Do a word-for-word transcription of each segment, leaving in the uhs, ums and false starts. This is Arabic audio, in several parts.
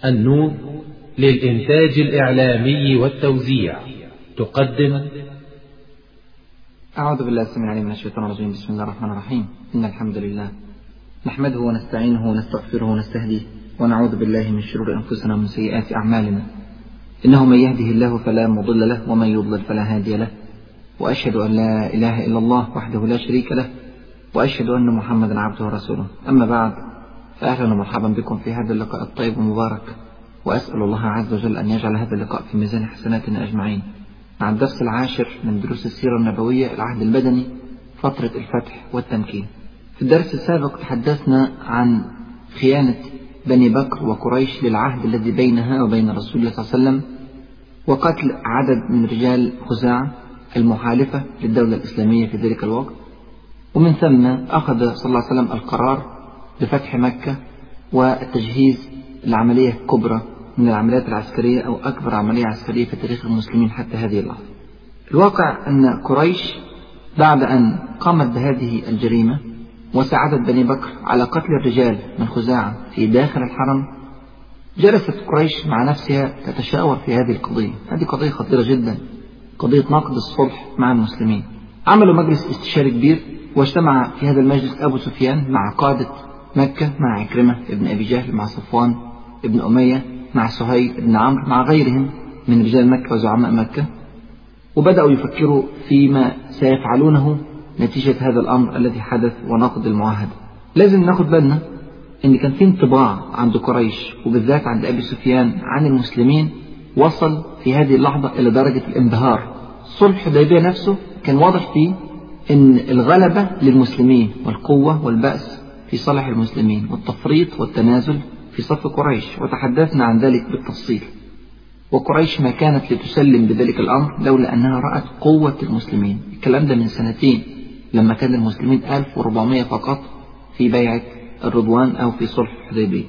النور للإنتاج الإعلامي والتوزيع تقدم. أعوذ بالله السميع العليم من الشيطان الرجيم. بسم الله الرحمن الرحيم. إن الحمد لله نحمده ونستعينه ونستغفره ونستهديه ونعوذ بالله من شرور أنفسنا ومن سيئات أعمالنا. إنه من يهده الله فلا مضل له ومن يضلل فلا هادي له، وأشهد أن لا إله إلا الله وحده لا شريك له، وأشهد أن محمدا عبده ورسوله. أما بعد، فأهلا ومرحبا بكم في هذا اللقاء الطيب المبارك، وأسأل الله عز وجل أن يجعل هذا اللقاء في ميزان حسناتنا أجمعين، مع الدرس العاشر من دروس السيرة النبوية العهد المدني فترة الفتح والتمكين. في الدرس السابق تحدثنا عن خيانة بني بكر وقريش للعهد الذي بينها وبين رسول الله صلى الله عليه وسلم، وقتل عدد من رجال خزاعة المحالفة للدولة الإسلامية في ذلك الوقت. ومن ثم أخذ صلى الله عليه وسلم القرار بفتح مكة والتجهيز لعملية كبرى من العمليات العسكرية أو أكبر عملية عسكرية في تاريخ المسلمين حتى هذه اللحظة. الواقع أن قريش بعد أن قامت بهذه الجريمة وساعدت بني بكر على قتل الرجال من خزاعة في داخل الحرم، جلست قريش مع نفسها تتشاور في هذه القضية. هذه قضية خطيرة جدا، قضية نقض الصلح مع المسلمين. عملوا مجلس استشاري كبير، واجتمع في هذا المجلس أبو سفيان مع قادة مكة، مع عكرمة ابن أبي جهل، مع صفوان ابن أمية، مع سهيل ابن عمرو، مع غيرهم من رجال مكة وزعماء مكة، وبدأوا يفكروا فيما سيفعلونه نتيجة هذا الأمر الذي حدث ونقض المعاهدة. لازم ناخد بالنا إن كان في انطباع عند قريش وبالذات عند أبي سفيان عن المسلمين وصل في هذه اللحظة إلى درجة الانبهار. صلح الحديبية نفسه كان واضح فيه إن الغلبة للمسلمين والقوة والبأس في صالح المسلمين، والتفريط والتنازل في صف قريش، وتحدثنا عن ذلك بالتفصيل. وقريش ما كانت لتسلم بذلك الأمر لولا أنها رأت قوة المسلمين. الكلام ده من سنتين لما كان المسلمين ألف وأربعمائة فقط في بيعة الرضوان أو في صلح الحديبية.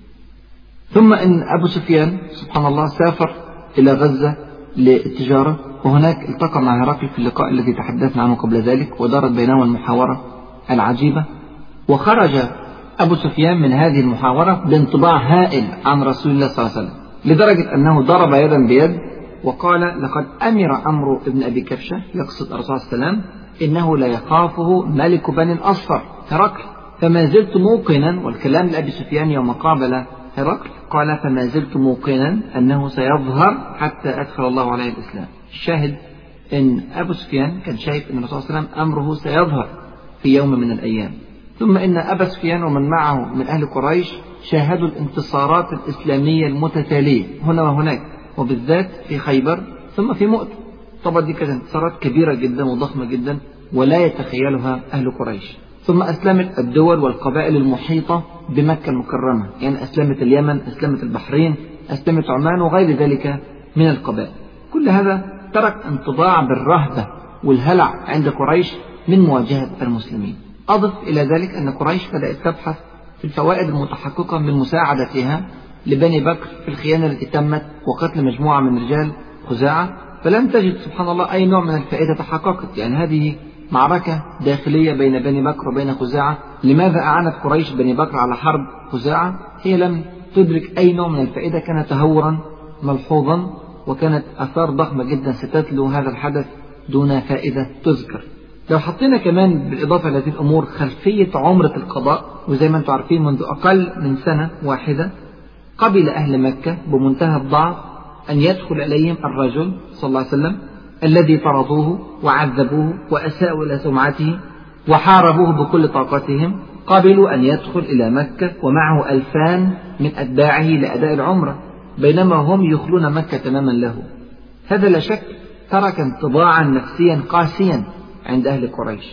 ثم إن أبو سفيان سبحان الله سافر إلى غزة للتجارة، وهناك التقى مع هرقل في اللقاء الذي تحدثنا عنه قبل ذلك، ودارت بينهما المحاورة العجيبة. وخرج أبو سفيان من هذه المحاورة بانطباع هائل عن رسول الله صلى الله عليه وسلم، لدرجة أنه ضرب يدا بيد وقال: لقد أمر عمرو بن أبي كبشة، يقصد الرسول صلى الله عليه وسلم، إنه لا يخافه ملك بني الأصفر هرقل. فما زلت موقنا، والكلام لأبي سفيان يوم قابل هرقل قال: فما زلت موقنا أنه سيظهر حتى أدخل الله عليه الإسلام. الشاهد إن أبو سفيان كان شايف أن الرسول صلى الله عليه وسلم أمره سيظهر في يوم من الأيام. ثم إن أبا سفيان ومن معه من أهل قريش شاهدوا الانتصارات الإسلامية المتتالية هنا وهناك، وبالذات في خيبر ثم في مؤتة. طبعا دي كانت انتصارات كبيرة جدا وضخمة جدا ولا يتخيلها أهل قريش. ثم أسلمت الدول والقبائل المحيطة بمكة المكرمة، يعني أسلمت اليمن، أسلمت البحرين، أسلمت عمان وغير ذلك من القبائل. كل هذا ترك انطباع بالرهبة والهلع عند قريش من مواجهة المسلمين. أضف إلى ذلك أن قريش بدأت تبحث في الفوائد المتحققة من مساعدتها لبني بكر في الخيانة التي تمت وقتل مجموعة من رجال خزاعة، فلم تجد سبحان الله أي نوع من الفائدة تحققت. يعني هذه معركة داخلية بين بني بكر وبين خزاعة. لماذا أعانت قريش بني بكر على حرب خزاعة؟ هي لم تدرك أي نوع من الفائدة، كان تهورا ملحوظا، وكانت آثار ضخمة جدا ستتلو هذا الحدث دون فائدة تذكر. لو حطينا كمان بالإضافة لهذه الأمور خلفية عمرة القضاء، وزي ما أنتم عارفين منذ أقل من سنة واحدة قبل أهل مكة بمنتهى الضعف أن يدخل إليهم الرجل صلى الله عليه وسلم الذي طردوه وعذبوه وأساءوا إلى سمعته وحاربوه بكل طاقتهم. قبلوا أن يدخل إلى مكة ومعه ألفان من أتباعه لأداء العمرة، بينما هم يخلون مكة تماما له. هذا لا شك ترك انطباعا نفسيا قاسيا عند أهل قريش.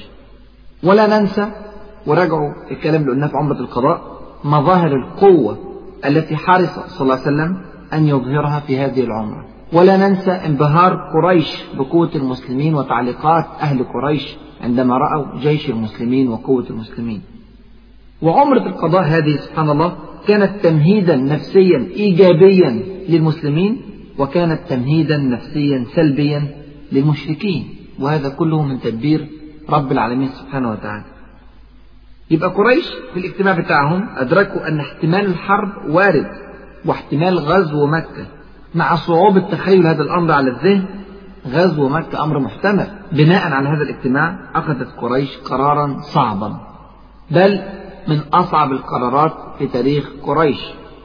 ولا ننسى، وراجعوا الكلام اللي قلناه في عمرة القضاء، مظاهر القوة التي حرص صلى الله عليه وسلم أن يظهرها في هذه العمرة. ولا ننسى انبهار قريش بقوة المسلمين وتعليقات أهل قريش عندما رأوا جيش المسلمين وقوة المسلمين. وعمرة القضاء هذه سبحان الله كانت تمهيدا نفسيا إيجابيا للمسلمين، وكانت تمهيدا نفسيا سلبيا للمشركين، وهذا كله من تدبير رب العالمين سبحانه وتعالى. يبقى قريش في الاجتماع بتاعهم أدركوا أن احتمال الحرب وارد واحتمال غزو مكة مع صعوبة تخيل هذا الأمر على الذهن، غزو مكة أمر محتمل. بناء على هذا الاجتماع أخذت قريش قرارا صعبا، بل من أصعب القرارات في تاريخ قريش،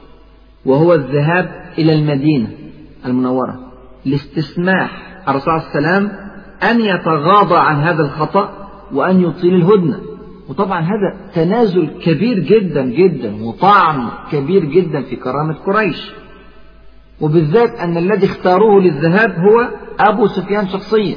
وهو الذهاب إلى المدينة المنورة لاستسماح الرسول صلى الله عليه وسلم أن يتغاضى عن هذا الخطأ وأن يطيل الهدنة. وطبعا هذا تنازل كبير جدا جدا وطعن كبير جدا في كرامة قريش، وبالذات أن الذي اختاروه للذهاب هو أبو سفيان شخصيا،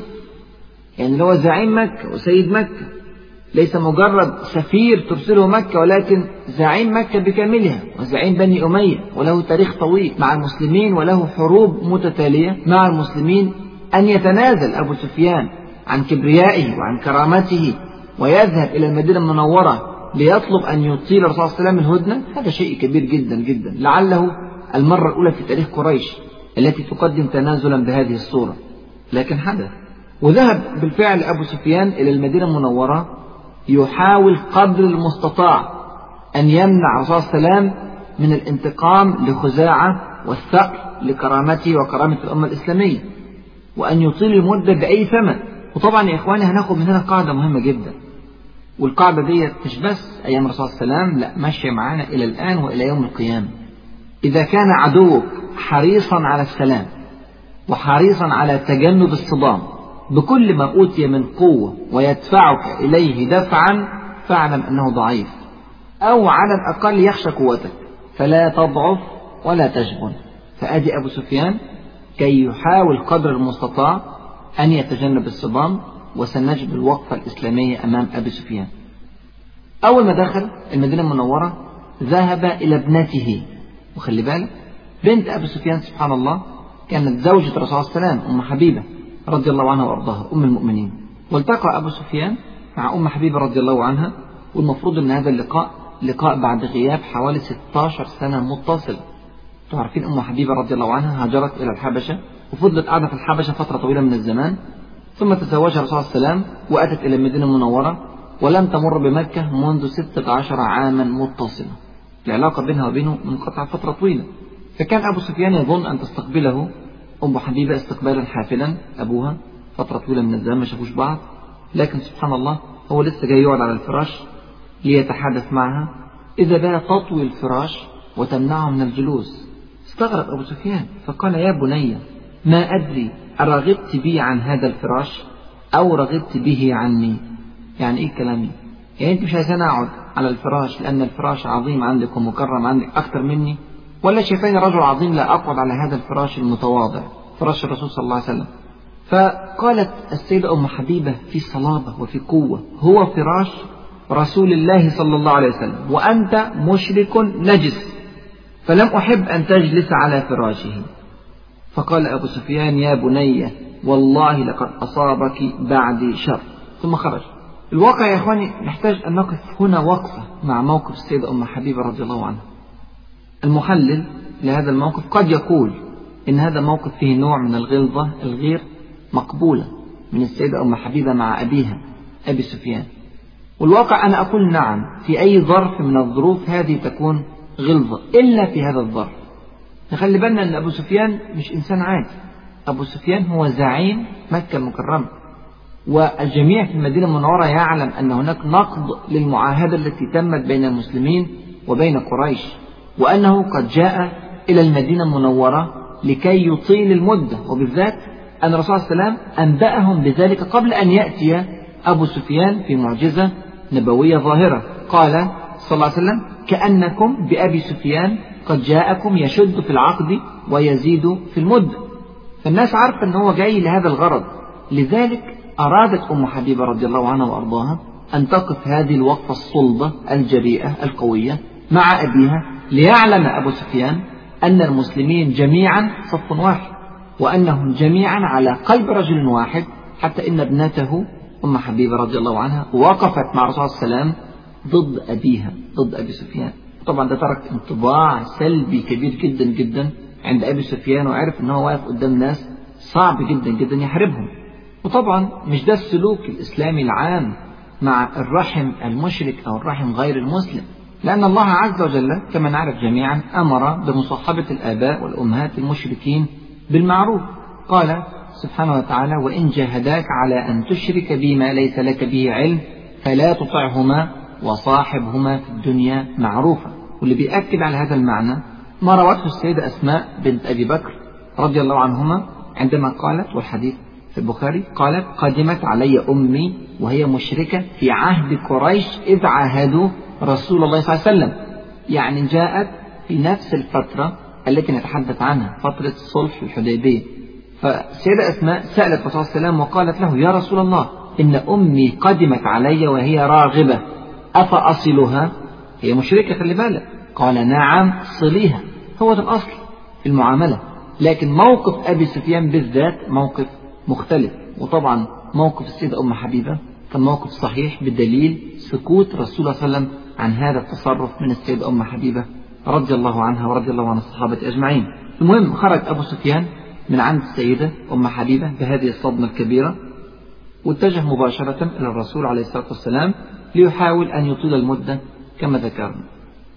يعني هو زعيم مكة وسيد مكة، ليس مجرد سفير ترسله مكة، ولكن زعيم مكة بكاملها وزعيم بني أمية، وله تاريخ طويل مع المسلمين وله حروب متتالية مع المسلمين. أن يتنازل أبو سفيان عن كبريائه وعن كرامته ويذهب إلى المدينة المنورة ليطلب أن يطيل الرسول صلى الله عليه وسلم الهدنة، هذا شيء كبير جدا جدا، لعله المرة الأولى في تاريخ قريش التي تقدم تنازلا بهذه الصورة، لكن حدث. وذهب بالفعل أبو سفيان إلى المدينة المنورة يحاول قدر المستطاع أن يمنع الرسول صلى الله عليه وسلم من الانتقام لخزاعة والثأر لكرامته وكرامة الأمة الإسلامية، وأن يطيل المدة بأي ثمن. وطبعا يا إخواني هناخد من هنا قاعدة مهمة جدا، والقاعدة دي مش بس أيام الرسول صلى الله عليه وسلم، لا، ماشية معانا إلى الآن وإلى يوم القيامة. إذا كان عدوك حريصا على السلام وحريصا على تجنب الصدام بكل ما أوتي من قوة ويدفعك إليه دفعا، فاعلم أنه ضعيف، أو على الأقل يخشى قوتك، فلا تضعف ولا تجبن. فأدي أبو سفيان كي يحاول قدر المستطاع أن يتجنب الصدام، وسنجد الوقفة الإسلامية أمام أبي سفيان. أول ما دخل المدينة المنورة ذهب إلى ابنته، وخلي بالك بنت أبي سفيان سبحان الله كانت زوجة الرسول صلى الله عليه وسلم، أم حبيبة رضي الله عنها وأرضاها، أم المؤمنين. والتقى أبو سفيان مع أم حبيبة رضي الله عنها، والمفروض أن هذا اللقاء لقاء بعد غياب حوالي ستة عشر سنة متصل. تعرفين أم حبيبة رضي الله عنها هاجرت إلى الحبشة وفضلت قاعدة في الحبشة فترة طويلة من الزمان، ثم تزوجها الرسول صلى الله عليه وسلم وأتت إلى المدينة المنورة، ولم تمر بمكة منذ ستة عشر عاما متصلة. العلاقة بينها وبينه منقطعة فترة طويلة. فكان أبو سفيان يظن أن تستقبله أم حبيبة استقبالا حافلا، أبوها فترة طويلة من الزمان ما شافوش بعض، لكن سبحان الله هو لسه جاي يقعد على الفراش ليتحدث معها، إذا بقى تطوي الفراش وتمنعه من الجلوس. استغرب أبو سفيان فقال: يا بني، ما أدري أرغبت بي عن هذا الفراش أو رغبت به عني؟ يعني إيه كلامي؟ يعني أنت مش عايزين أقعد على الفراش لأن الفراش عظيم عندك ومكرم عندك أكثر مني، ولا شايفاني رجل عظيم لا أقعد على هذا الفراش المتواضع، فراش الرسول صلى الله عليه وسلم؟ فقالت السيدة أم حبيبة في صلابة وفي قوة: هو فراش رسول الله صلى الله عليه وسلم، وأنت مشرك نجس، فلم أحب أن تجلس على فراشه. فقال أبو سفيان: يا بني، والله لقد أصابك بعدي شر، ثم خرج. الواقع يا إخواني نحتاج أن نقف هنا وقفة مع موقف السيدة أم حبيبة رضي الله عنها. المحلل لهذا الموقف قد يقول إن هذا موقف فيه نوع من الغلظة الغير مقبولة من السيدة أم حبيبة مع أبيها أبي سفيان، والواقع أنا أقول نعم، في أي ظرف من الظروف هذه تكون غلظة، إلا في هذا الظرف. نخلي بالنا أن أبو سفيان مش إنسان عادي، أبو سفيان هو زعيم مكة المكرمة، والجميع في المدينة المنورة يعلم أن هناك نقض للمعاهدة التي تمت بين المسلمين وبين قريش، وأنه قد جاء إلى المدينة المنورة لكي يطيل المدة، وبالذات أن الرسول صلى الله عليه وسلم أنبأهم بذلك قبل أن يأتي أبو سفيان في معجزة نبوية ظاهرة. قال صلى الله عليه وسلم: كأنكم بأبي سفيان قد جاءكم يشد في العقد ويزيد في المدة. فالناس عارفة أنه هو جاي لهذا الغرض، لذلك أرادت أم حبيبة رضي الله عنها وأرضاها أن تقف هذه الوقفة الصلبة الجريئة القوية مع أبيها، ليعلم أبو سفيان أن المسلمين جميعا صف واحد، وأنهم جميعا على قلب رجل واحد، حتى إن ابنته أم حبيبة رضي الله عنها وقفت مع الرسول صلى الله عليه وسلم ضد أبيها، ضد أبي سفيان. طبعا ده ترك انطباع سلبي كبير جدا جدا عند أبي سفيان، وعرف أنه واقف قدام ناس صعب جدا جدا يحاربهم. وطبعا مش ده السلوك الإسلامي العام مع الرحم المشرك أو الرحم غير المسلم، لأن الله عز وجل كما نعرف جميعا أمر بمصاحبة الآباء والأمهات المشركين بالمعروف. قال سبحانه وتعالى: وإن جاهداك على أن تشرك بي ما ليس لك به علم فلا تطعهما وصاحبهما في الدنيا معروفا. واللي بيأكد على هذا المعنى ما روته السيدة أسماء بنت أبي بكر رضي الله عنهما عندما قالت، والحديث في البخاري، قالت: قدمت علي أمي وهي مشركة في عهد قريش إذ عاهدوا رسول الله صلى الله عليه وسلم. يعني جاءت في نفس الفترة التي نتحدث عنها، فترة صلح الحديبية. فالسيدة أسماء سألت الرسول صلى الله عليه وسلم وقالت له: يا رسول الله، إن أمي قدمت علي وهي راغبة، أفأصلها؟ هي مشركة، خلي بالك. قال: نعم صليها. هو ده الأصل في المعاملة. لكن موقف أبي سفيان بالذات موقف مختلف. وطبعا موقف السيدة أم حبيبة كان موقف صحيح بدليل سكوت رسول الله صلى الله عليه وسلم عن هذا التصرف من السيدة أم حبيبة رضي الله عنها ورضي الله عن الصحابة أجمعين. المهم، خرج أبو سفيان من عند السيدة أم حبيبة بهذه الصدمة الكبيرة، واتجه مباشرة إلى الرسول عليه الصلاة والسلام ليحاول أن يطيل المدة كما ذكرنا.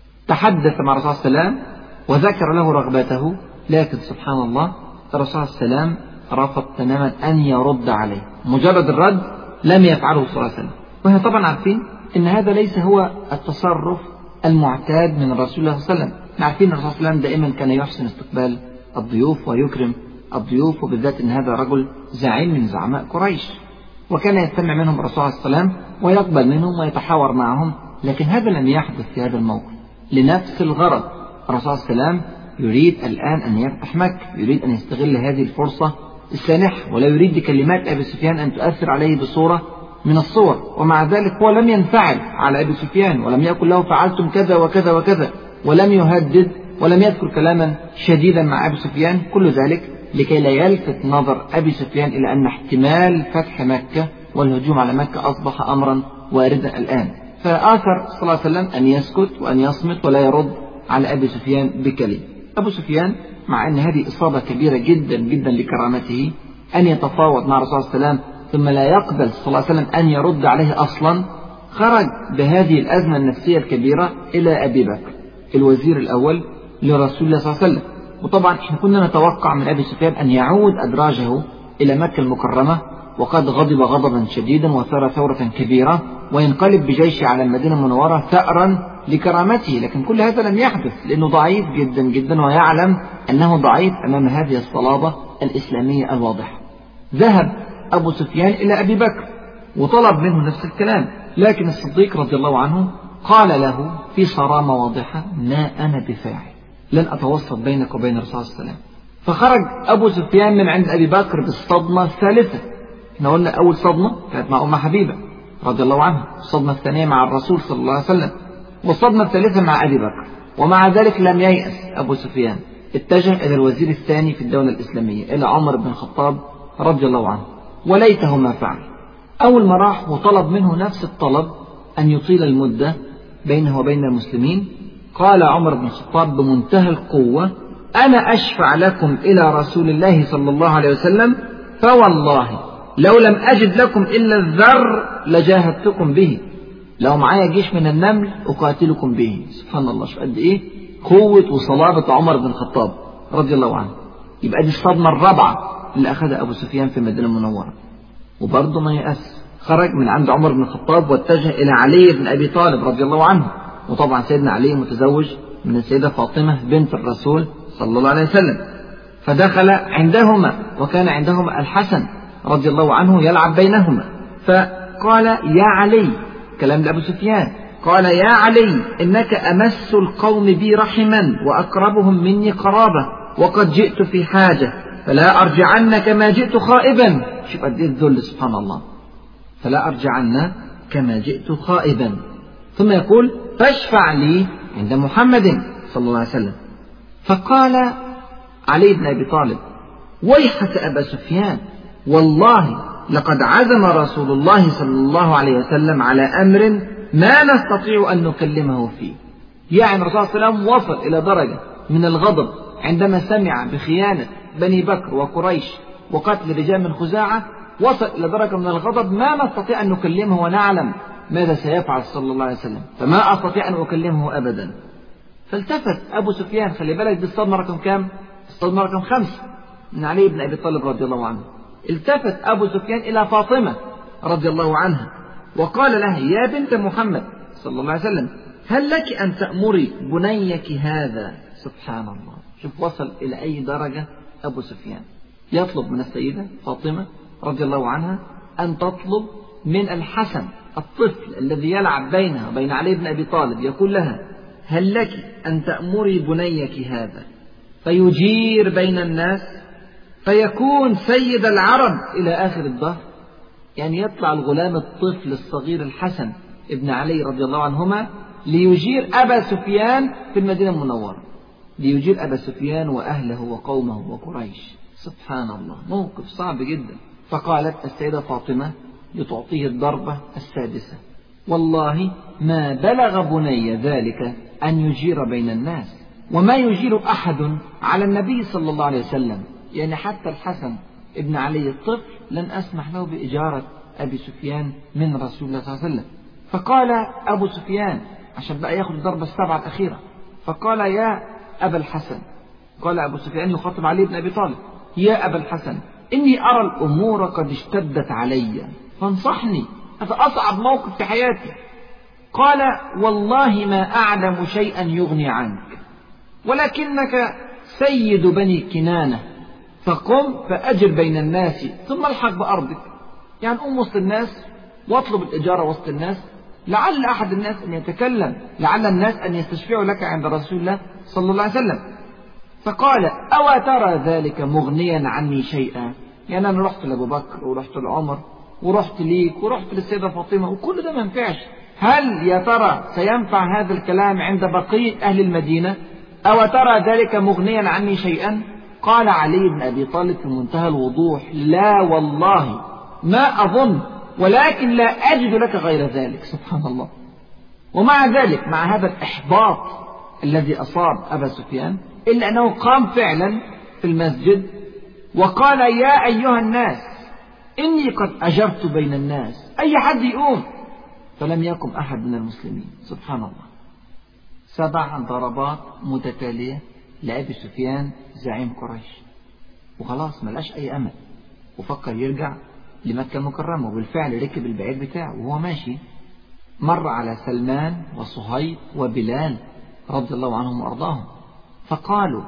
تحدث مع الرسول صلى الله عليه وسلم وذكر له رغبته، لكن سبحان الله الرسول صلى الله عليه وسلم رفض تماما أن يرد عليه. مجرد الرد لم يفعله صلى الله عليه وسلم. وهي طبعا عارفين أن هذا ليس هو التصرف المعتاد من الرسول صلى الله عليه وسلم. عارفين الرسول صلى الله عليه وسلم دائما كان يحسن استقبال الضيوف ويكرم الضيوف، وبالذات أن هذا رجل زعيم من زعماء قريش، وكان يستمع منهم الرسول صلى الله عليه وسلم ويقبل منهم ويتحاور معهم. لكن هذا لم يحدث في هذا الموقف لنفس الغرض. الرسول صلى الله عليه وسلم يريد الآن أن يفتح مكة، يريد أن يستغل هذه الفرصة السانحة، ولا يريد بكلمات أبي سفيان أن تؤثر عليه بصورة من الصور. ومع ذلك هو لم ينفعل على أبي سفيان، ولم يقل له فعلتم كذا وكذا وكذا، ولم يهدد ولم يذكر كلاما شديدا مع أبي سفيان. كل ذلك لكي لا يلفت نظر أبي سفيان إلى أن احتمال فتح مكة والهجوم على مكة أصبح أمرا واردا الآن. فآثر صلى الله عليه وسلم أن يسكت وأن يصمت ولا يرد على أبي سفيان بكلمة. أبو سفيان مع أن هذه إصابة كبيرة جدا جدا لكرامته أن يتفاوض مع الرسول صلى الله عليه وسلم ثم لا يقبل صلى الله عليه وسلم أن يرد عليه أصلا، خرج بهذه الأزمة النفسية الكبيرة إلى أبي بكر الوزير الأول لرسول الله صلى الله عليه وسلم. وطبعا احنا كنا نتوقع من أبي سفيان أن يعود أدراجه إلى مكة المكرمة وقد غضب غضبا شديدا وثار ثورة كبيرة وينقلب بجيشه على المدينة المنورة ثأرا لكرامته. لكن كل هذا لم يحدث لأنه ضعيف جدا جدا، ويعلم أنه ضعيف أمام هذه الصلابة الإسلامية الواضحة. ذهب أبو سفيان إلى أبي بكر وطلب منه نفس الكلام، لكن الصديق رضي الله عنه قال له في صرامة واضحة: ما أنا بفاعل، لن أتوسط بينك وبين الرسول صلى الله عليه وسلم. فخرج أبو سفيان من عند أبي بكر بالصدمة الثالثة. احنا قلنا أول صدمة كانت مع أم حبيبة رضي الله عنها، الصدمة الثانية مع الرسول صلى الله عليه وسلم، والصدمة الثالثة مع أبي بكر. ومع ذلك لم ييأس أبو سفيان، اتجه إلى الوزير الثاني في الدولة الإسلامية إلى عمر بن الخطاب رضي الله عنه، وليته ما فعل. أول ما راح وطلب منه نفس الطلب أن يطيل المدة بينه وبين المسلمين، قال عمر بن الخطاب بمنتهى القوة: أنا أشفع لكم إلى رسول الله صلى الله عليه وسلم، فوالله لو لم أجد لكم إلا الذر لجاهدتكم به، لو معايا جيش من النمل أقاتلكم به. سبحان الله، شو قد إيه قوة وصلابة عمر بن الخطاب رضي الله عنه. يبقى دي الصدمة الرابعة اللي أخذها أبو سفيان في المدينة المنورة، وبرضه ما يأس، خرج من عند عمر بن الخطاب واتجه إلى علي بن أبي طالب رضي الله عنه. وطبعا سيدنا علي متزوج من السيدة فاطمة بنت الرسول صلى الله عليه وسلم، فدخل عندهما وكان عندهما الحسن رضي الله عنه يلعب بينهما، فقال: يا علي، كلام لأبو سفيان، قال: يا علي، إنك أمس القوم بي رحما وأقربهم مني قرابة، وقد جئت في حاجة، فلا أرجعن كما جئت خائبا. شوف قد إيه الذل، سبحان الله، فلا أرجعن كما جئت خائبا. ثم يقول: فاشفع لي عند محمد صلى الله عليه وسلم. فقال علي بن أبي طالب: ويحك أبا سفيان، والله لقد عزم رسول الله صلى الله عليه وسلم على أمر ما نستطيع أن نكلمه فيه. يعني الرسول صلى الله عليه وسلم وصل إلى درجة من الغضب عندما سمع بخيانة بني بكر وقريش وقتل رجال من خزاعة، وصل إلى درجة من الغضب ما نستطيع أن نكلمه ونعلم ماذا سيفعل صلى الله عليه وسلم، فما أستطيع أن أكلمه أبدا. فالتفت أبو سفيان، خلي بالك دي الصدمة رقم كام؟ الصدمة رقم خمسة من علي بن أبي طالب رضي الله عنه. التفت أبو سفيان إلى فاطمة رضي الله عنها وقال لها: يا بنت محمد صلى الله عليه وسلم، هل لك أن تأمري بنيك هذا؟ سبحان الله، شوف وصل إلى أي درجة أبو سفيان. يطلب من السيدة فاطمة رضي الله عنها أن تطلب من الحسن الطفل الذي يلعب بينها وبين علي بن أبي طالب، يقول لها: هل لك أن تأمري بنيك هذا فيجير بين الناس فيكون سيد العرب إلى آخر الدهر؟ يعني يطلع الغلام الطفل الصغير الحسن ابن علي رضي الله عنهما ليجير أبا سفيان في المدينة المنورة، ليجير أبا سفيان وأهله وقومه وقريش. سبحان الله، موقف صعب جدا. فقالت السيدة فاطمة لتعطيه الضربة السادسة: والله ما بلغ بني ذلك أن يجير بين الناس، وما يجير أحد على النبي صلى الله عليه وسلم، يعني حتى الحسن ابن علي الطفل لن أسمح له بإجارة أبي سفيان من رسول الله صلى الله عليه وسلم. فقال أبو سفيان عشان بقى ياخد الضربة السبعة الأخيرة، فقال: يا أبا الحسن، قال أبو سفيان يخاطب علي بن أبي طالب: يا أبا الحسن، إني أرى الأمور قد اشتدت علي فانصحني، هذا أصعب موقف في حياتي. قال: والله ما أعلم شيئا يغني عنك، ولكنك سيد بني كنانة، فقم فأجر بين الناس ثم الحق بأرضك. يعني قم وسط الناس واطلب الإجارة وسط الناس، لعل أحد الناس أن يتكلم، لعل الناس أن يستشفعوا لك عند رسول الله صلى الله عليه وسلم. فقال: أو ترى ذلك مغنيا عني شيئا؟ يعني أنا رحت لأبو بكر ورحت لعمر ورحت ليك ورحت للسيدة فاطمة وكل ده ما ينفعش، هل يا ترى سينفع هذا الكلام عند بقية أهل المدينة؟ أو ترى ذلك مغنيا عني شيئا؟ قال علي بن أبي طالب في منتهى الوضوح: لا والله ما أظن، ولكن لا أجد لك غير ذلك. سبحان الله. ومع ذلك، مع هذا الإحباط الذي أصاب أبا سفيان، إلا أنه قام فعلا في المسجد وقال: يا أيها الناس، إني قد أجرت بين الناس، أي حد يقوم. فلم يقم أحد من المسلمين. سبحان الله. سبع ضربات متتالية لأبي سفيان زعيم قريش، وخلاص ملقاش أي أمل، وفكر يرجع لمكة المكرمة. وبالفعل ركب البعير بتاعه وهو ماشي مر على سلمان وصهيب وبلال رضي الله عنهم وأرضاهم، فقالوا: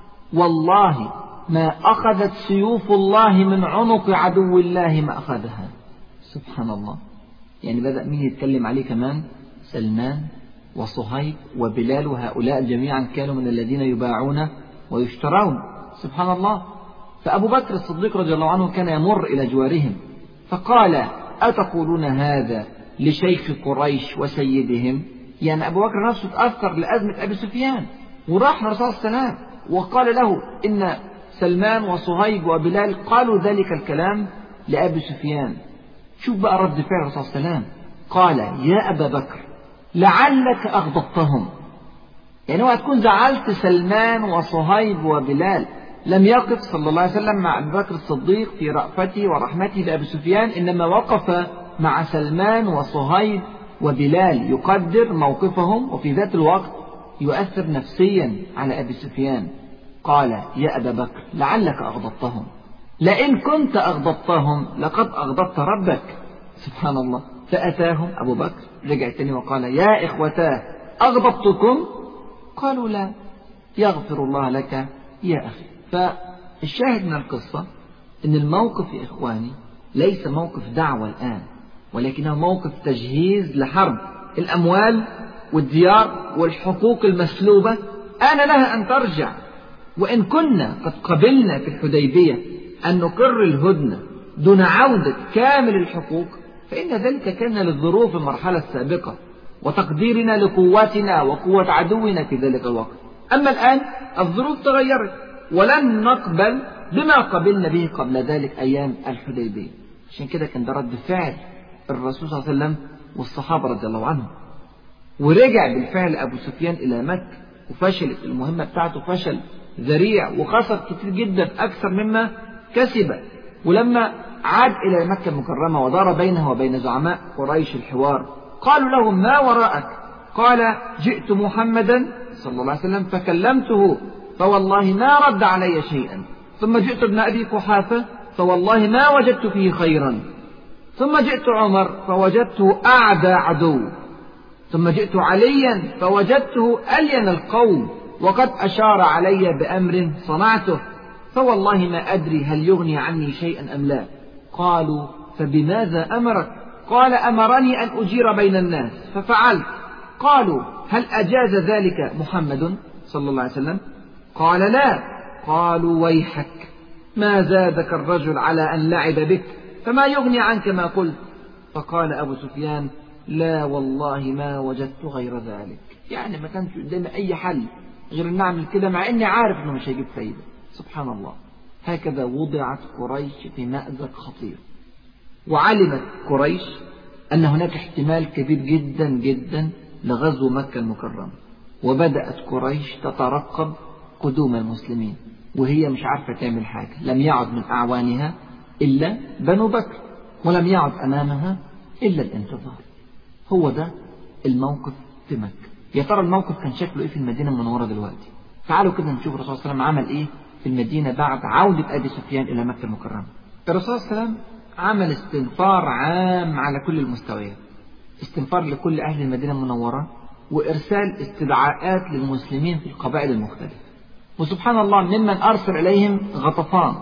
والله ما أخذت سيوف الله من عنق عدو الله ما أخذها. سبحان الله. يعني بدأ مين يتكلم عليه كمان؟ سلمان وصهيب وبلال، وهؤلاء جميعا كانوا من الذين يباعون ويشترون. سبحان الله. فأبو بكر الصديق رضي الله عنه كان يمر إلى جوارهم فقال: أتقولون هذا لشيخ قريش وسيدهم؟ يعني أبو بكر نفسه تأثر لأزمة أبي سفيان وراح للرسول صلى الله عليه وسلم وقال له إن سلمان وصهيب وبلال قالوا ذلك الكلام لأبي سفيان. شوف بقى رد فعل الرسول صلى الله عليه وسلم، قال: يا أبا بكر لعلك أغضبتهم. يعني هو هتكون زعلت سلمان وصهيب وبلال. لم يقف صلى الله عليه وسلم مع أبي بكر الصديق في رأفته ورحمته لأبي سفيان، إنما وقف مع سلمان وصهيب وبلال يقدر موقفهم، وفي ذات الوقت يؤثر نفسيا على أبي سفيان. قال: يا أبا بكر لعلك أغضبتهم، لئن كنت أغضبتهم لقد أغضبت ربك. سبحان الله. فأتاهم أبو بكر، رجع تاني وقال: يا إخوتاه أغضبتكم؟ قالوا: لا. يغفر الله لك يا أخي. فالشاهد من القصة إن الموقف يا إخواني ليس موقف دعوة الآن، ولكنه موقف تجهيز لحرب. الأموال والديار والحقوق المسلوبة آن لها أن ترجع. وإن كنا قد قبلنا في الحديبية أن نقر الهدنة دون عودة كامل الحقوق، فإن ذلك كان للظروف المرحلة السابقة وتقديرنا لقوتنا وقوة عدونا في ذلك الوقت. أما الآن الظروف تغيرت، ولن نقبل بما قبلنا به قبل ذلك أيام الحديبية. عشان كده كان ده رد فعل الرسول صلى الله عليه وسلم والصحابة رضي الله عنهم. ورجع بالفعل أبو سفيان إلى مكة وفشلت المهمة بتاعته فشل ذريع، وخسر كتير جدا أكثر مما كسب. ولما عاد إلى مكة المكرمة ودار بينه وبين زعماء قريش الحوار، قالوا له ما وراءك؟ قال جئت محمدا صلى الله عليه وسلم فكلمته فوالله ما رد علي شيئا، ثم جئت ابن أبي قحافة فوالله ما وجدت فيه خيرا، ثم جئت عمر فوجدته أعدى عدو، ثم جئت عليا فوجدته ألين القوم وقد أشار علي بأمر صنعته، فوالله ما أدري هل يغني عني شيئا أم لا. قالوا فبماذا أمرك؟ قال أمرني أن أجير بين الناس ففعلت. قالوا هل أجاز ذلك محمد صلى الله عليه وسلم؟ قال لا. قالوا ويحك، ما زادك الرجل على أن لعب بك، فما يغني عنك ما قلت؟ فقال أبو سفيان لا والله ما وجدت غير ذلك، يعني ما كانش قدامي أي حل غير أن أعمل كده، مع أني عارف أنه مش هيجيب فايدة. سبحان الله، هكذا وضعت قريش في مأزق خطير. وعلمت قريش أن هناك احتمال كبير جدا جدا لغزو مكة المكرمة، وبدأت قريش تترقب قدوم المسلمين وهي مش عارفة تعمل حاجة. لم يعد من أعوانها إلا بنو بكر، ولم يعد أمامها إلا الانتظار. هو ده الموقف في مكة. يا ترى الموقف كان شكله إيه في المدينة المنورة دلوقتي؟ تعالوا كده نشوف الرسول صلى الله عليه وسلم عمل إيه في المدينة بعد عودة أبي سفيان إلى مكة المكرمة. الرسول صلى الله عليه وسلم عمل استنفار عام على كل المستويات، استنفار لكل أهل المدينة المنورة، وإرسال استدعاءات للمسلمين في القبائل المختلفة. وسبحان الله، ممن أرسل إليهم غطفان،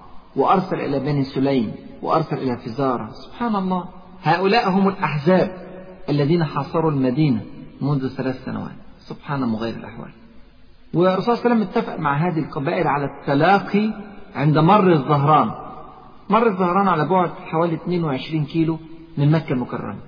وأرسل إلى بني سليم، وأرسل إلى فزارة. سبحان الله، هؤلاء هم الأحزاب الذين حاصروا المدينة منذ ثلاث سنوات. سبحان مغير الأحوال. والرسول صلى الله عليه وسلم اتفق مع هذه القبائل على التلاقي عند مر الزهران. مر الزهران على بعد حوالي اثنين وعشرين كيلو من مكة المكرمة.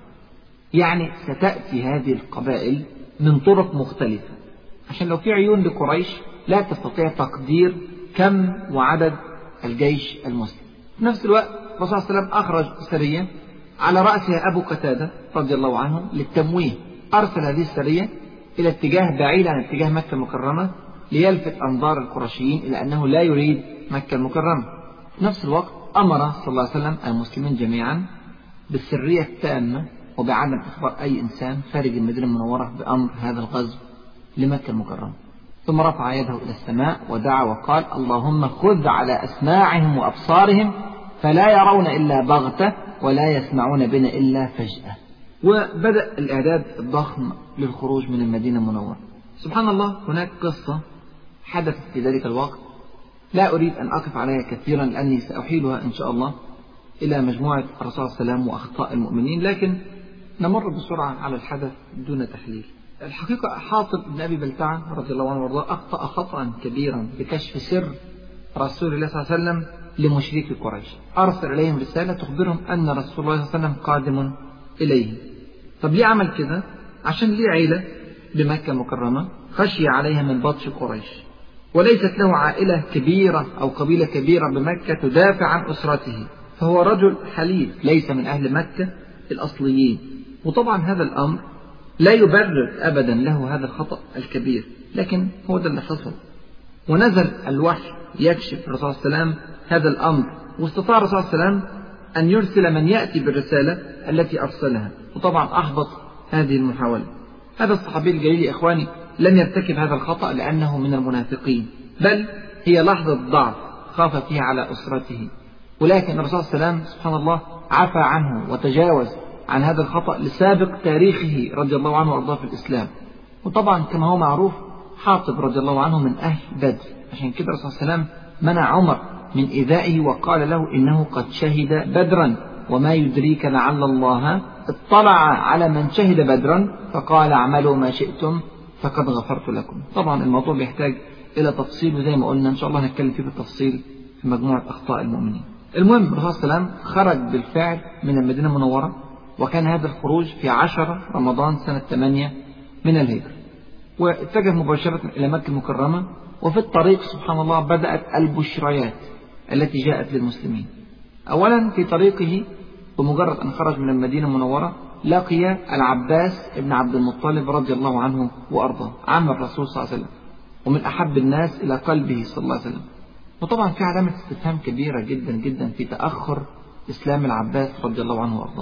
يعني ستأتي هذه القبائل من طرق مختلفة، عشان لو في عيون لقريش لا تستطيع تقدير كم وعدد الجيش المسلم. في نفس الوقت الرسول صلى الله عليه وسلم أخرج سرية على رأسها أبو قتادة رضي الله عنه للتمويه. أرسل هذه السرية إلى اتجاه بعيد عن اتجاه مكة المكرمة ليلفت أنظار القرشيين إلى أنه لا يريد مكة المكرمة. في نفس الوقت أمر صلى الله عليه وسلم المسلمين جميعا بالسرية التامة وبعدم إخبار أي إنسان خارج المدينة المنورة بأمر هذا الغزو لمكة المكرمة. ثم رفع يده إلى السماء ودعا وقال اللهم خذ على أسماعهم وأبصارهم فلا يرون إلا بغتة ولا يسمعون بنا إلا فجأة. وبدأ الإعداد الضخم للخروج من المدينة المنورة. سبحان الله، هناك قصة حدثت في ذلك الوقت لا أريد أن أقف عليها كثيرا لأني سأحيلها إن شاء الله إلى مجموعة الرسول صلى الله عليه وسلم وأخطاء المؤمنين، لكن نمر بسرعة على الحدث دون تحليل. الحقيقة حاطب بن أبي بلتعة رضي الله عنه وارضاه أخطأ خطأ كبيرا بكشف سر رسول الله صلى الله عليه وسلم لمشركي قريش. أرسل إليهم رسالة تخبرهم أن رسول الله صلى الله عليه وسلم قادم إليهم. طب ليه عمل كده؟ عشان ليه عيلة بمكة المكرمة خشي عليها من بطش قريش، وليست له عائلة كبيرة أو قبيلة كبيرة بمكة تدافع عن أسرته، فهو رجل حليف ليس من أهل مكة الأصليين. وطبعا هذا الأمر لا يبرر أبدا له هذا الخطأ الكبير، لكن هو ده اللي حصل. ونزل الوحي يكشف الرسول صلى الله عليه وسلم هذا الأمر، واستطاع الرسول صلى الله عليه وسلم أن يرسل من يأتي بالرسالة التي أرسلها، وطبعا أحبط هذه المحاولة. هذا الصحابي الجليل يا إخواني لم يرتكب هذا الخطأ لأنه من المنافقين، بل هي لحظة ضعف خاف فيها على أسرته، ولكن الرسول صلى الله عليه وسلم سبحان الله عفى عنه وتجاوز عن هذا الخطأ لسابق تاريخه رضي الله عنه وارضاه في الإسلام. وطبعا كما هو معروف حاطب رضي الله عنه من أهل بدر، عشان كده الرسول صلى الله عليه وسلم منع عمر من إيذائه وقال له إنه قد شهد بدرا وما يدريك لعل الله اطلع على من شهد بدرا فقال اعملوا ما شئتم فقد غفرت لكم. طبعا الموضوع بيحتاج إلى تفصيل، وزي ما قلنا إن شاء الله نتكلم فيه بالتفصيل في مجموعة أخطاء المؤمنين. المهم الرسول صلى الله عليه وسلم خرج بالفعل من المدينة المنورة، وكان هذا الخروج في عشرة رمضان سنة ثمانية من الهجرة، واتجه مباشرة إلى مكة المكرمة. وفي الطريق سبحان الله بدأت البشريات التي جاءت للمسلمين. أولا في طريقه بمجرد أن خرج من المدينة المنورة لقي العباس ابن عبد المطلب رضي الله عنه وأرضاه، عم الرسول صلى الله عليه وسلم ومن أحب الناس إلى قلبه صلى الله عليه وسلم. وطبعا في علامة استفهام كبيرة جدا جدا في تأخر إسلام العباس رضي الله عنه وأرضاه.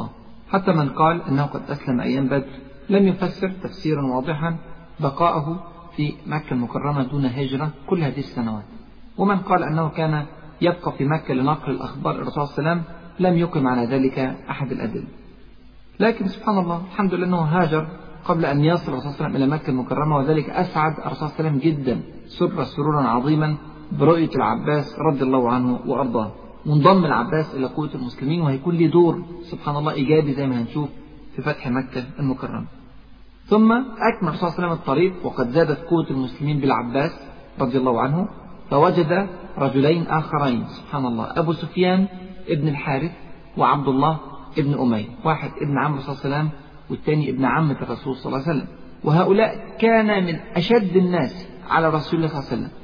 حتى من قال أنه قد أسلم أيام بدر لم يفسر تفسيرا واضحا بقاءه في مكة المكرمة دون هجرة كل هذه السنوات. ومن قال أنه كان يبقى في مكة لنقل الأخبار الرسول صلى الله عليه وسلم لم يقم على ذلك أحد الأدلة. لكن سبحان الله، الحمد لله أنه هاجر قبل أن يصل الرسول صلى الله عليه وسلم إلى مكة المكرمة، وذلك أسعد الرسول صلى الله عليه وسلم جدا، سر سرورا عظيما برؤية العباس رضي الله عنه وأرضاه، وانضم العباس إلى قوة المسلمين، وهيكون له دور سبحان الله إيجابي زي ما هنشوف في فتح مكة المكرمة. ثم أكمل الرسول صلى الله عليه وسلم الطريق وقد زادت قوة المسلمين بالعباس رضي الله عنه، فوجد رجلين آخرين سبحان الله، أبو سفيان ابن الحارث وعبد الله ابن أمية، واحد ابن عم الرسول صلى الله عليه وسلم والثاني ابن عمة الرسول صلى الله عليه وسلم، وهؤلاء كان من أشد الناس على رسول الله صلى الله عليه وسلم،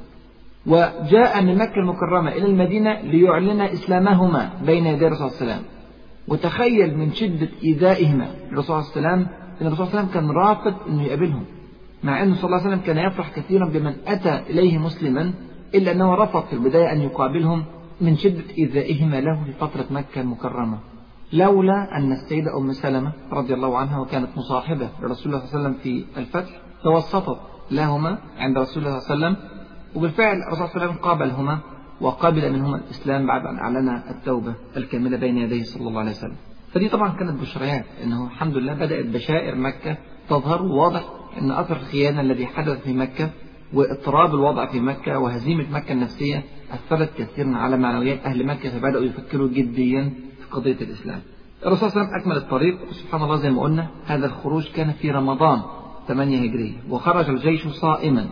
وجاء من مكة المكرمة إلى المدينة ليعلن إسلامهما بين يدي الرسول صلى الله عليه وسلم. وتخيل من شدة إيذائهما للرسول صلى الله عليه وسلم أن الرسول صلى الله عليه وسلم كان رافض أنه يقابلهم، مع أنه صلى الله عليه وسلم كان يفرح كثيرا بمن أتى إليه مسلما، إلا أنه رفض في البداية أن يقابلهم من شدة إيذائهما له في فترة مكة المكرمة، لولا أن السيدة أم سلمة رضي الله عنها وكانت مصاحبة لرسول الله صلى الله عليه وسلم في الفتح توسطت لهما عند رسول الله صلى الله عليه وسلم، وبالفعل الرسول صلى الله عليه وسلم قابلهما وقبل منهما الإسلام بعد أن أعلن التوبة الكاملة بين يديه صلى الله عليه وسلم. فدي طبعا كانت بشريات، أنه الحمد لله بدأت بشائر مكة تظهر، وواضح أن أثر الخيانة الذي حدث في مكة واضطراب الوضع في مكة وهزيمة مكة النفسية أثرت كثيرا على معنويات أهل مكة، فبدأوا يفكروا جديا في قضية الإسلام. الرسول صلى الله عليه وسلم أكمل الطريق، وسبحان الله زي ما قلنا هذا الخروج كان في رمضان ثمانية هجرية، وخرج الجيش صائما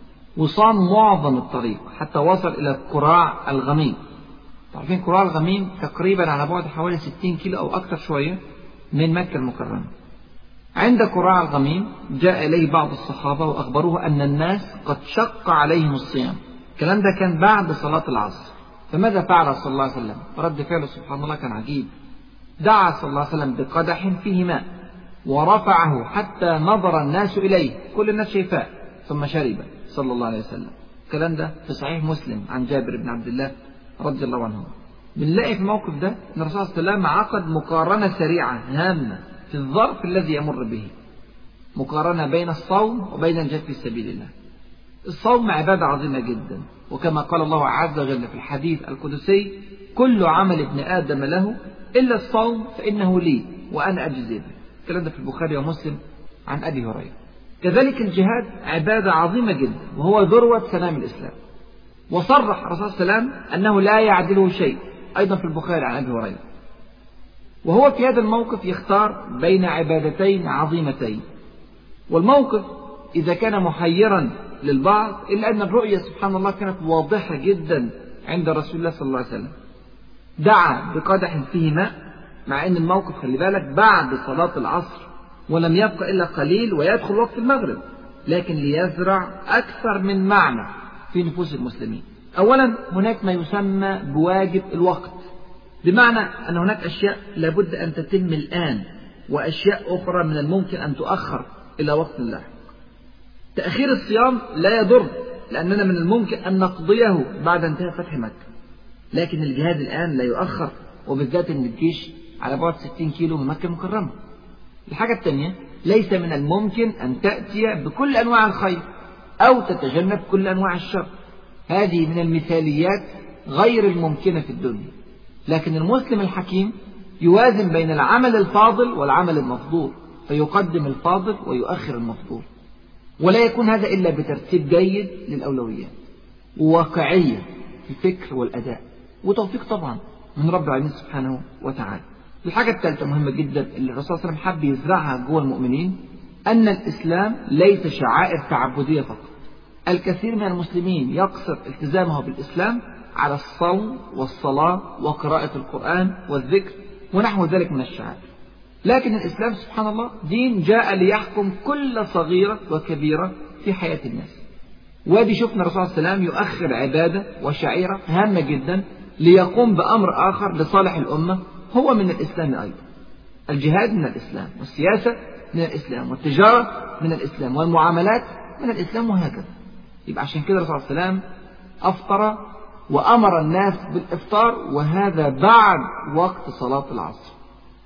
وصام معظم الطريق حتى وصل إلى قراع الغميم. تعرفين قراع الغميم تقريبا على بعد حوالي ستين كيلو أو أكثر شوية من مكة المكرمة. عند قراع الغميم جاء إليه بعض الصحابة وأخبروه أن الناس قد شق عليهم الصيام. الكلام ده كان بعد صلاة العصر. فماذا فعل صلى الله عليه وسلم؟ رد فعله سبحان الله كان عجيب. دعا صلى الله عليه وسلم بقدح فيه ماء ورفعه حتى نظر الناس إليه، كل الناس شايفاه، ثم شرب صلى الله عليه وسلم. الكلام ده في صحيح مسلم عن جابر بن عبد الله رضي الله عنه. بنلاقي في الموقف ده أن الرسول صلى الله عليه وسلم عقد مقارنة سريعة هامة في الظرف الذي يمر به، مقارنة بين الصوم وبين الجهاد في سبيل الله. الصوم عبادة عظيمة جدا، وكما قال الله عز وجل في الحديث القدسي: كل عمل ابن آدم له إلا الصوم فإنه لي وأنا أجزي به. الكلام ده في البخاري ومسلم عن أبي هريرة. كذلك الجهاد عبادة عظيمة جدا، وهو ذروة سنام الإسلام، وصرح الرسول صلى الله عليه وسلم أنه لا يعدله شيء، أيضا في البخاري عن أبي هريرة. وهو في هذا الموقف يختار بين عبادتين عظيمتين، والموقف إذا كان محيرا للبعض إلا أن الرؤية سبحان الله كانت واضحة جدا عند رسول الله صلى الله عليه وسلم. دعا بقدح فيه ماء، مع أن الموقف خلي بالك بعد صلاة العصر ولم يبقى إلا قليل ويدخل وقت المغرب، لكن ليزرع أكثر من معنى في نفوس المسلمين. أولا هناك ما يسمى بواجب الوقت، بمعنى أن هناك أشياء لابد أن تتم الآن، وأشياء أخرى من الممكن أن تؤخر إلى وقت لاحق. تأخير الصيام لا يضر، لأننا من الممكن أن نقضيه بعد انتهاء فتح مكة، لكن الجهاد الآن لا يؤخر، وبالذات أن الجيش على بعد ستين كيلو من مكة المكرمة. الحاجة الثانية، ليس من الممكن أن تأتي بكل أنواع الخير أو تتجنب كل أنواع الشر، هذه من المثاليات غير الممكنة في الدنيا. لكن المسلم الحكيم يوازن بين العمل الفاضل والعمل المفضول، فيقدم الفاضل ويؤخر المفضول، ولا يكون هذا إلا بترتيب جيد للأولويات وواقعية في الفكر والأداء، وتوفيق طبعا من رب العالمين سبحانه وتعالى. الحاجة الثالثة مهمة جدا اللي الرسول صلى الله عليه وسلم حب يزرعها جوه المؤمنين، أن الإسلام ليس شعائر تعبدية فقط. الكثير من المسلمين يقصر التزامه بالإسلام على الصوم والصلاة وقراءة القرآن والذكر ونحو ذلك من الشعائر، لكن الإسلام سبحان الله دين جاء ليحكم كل صغيرة وكبيرة في حياة الناس. وادي شفنا الرسول صلى الله عليه وسلم يؤخر عبادة وشعيرة هامة جدا ليقوم بأمر آخر لصالح الأمة هو من الإسلام أيضا. الجهاد من الإسلام، والسياسة من الإسلام، والتجارة من الإسلام، والمعاملات من الإسلام، وهكذا. يبقى عشان كده الرسول صلى الله عليه وسلم أفطر وأمر الناس بالإفطار، وهذا بعد وقت صلاة العصر.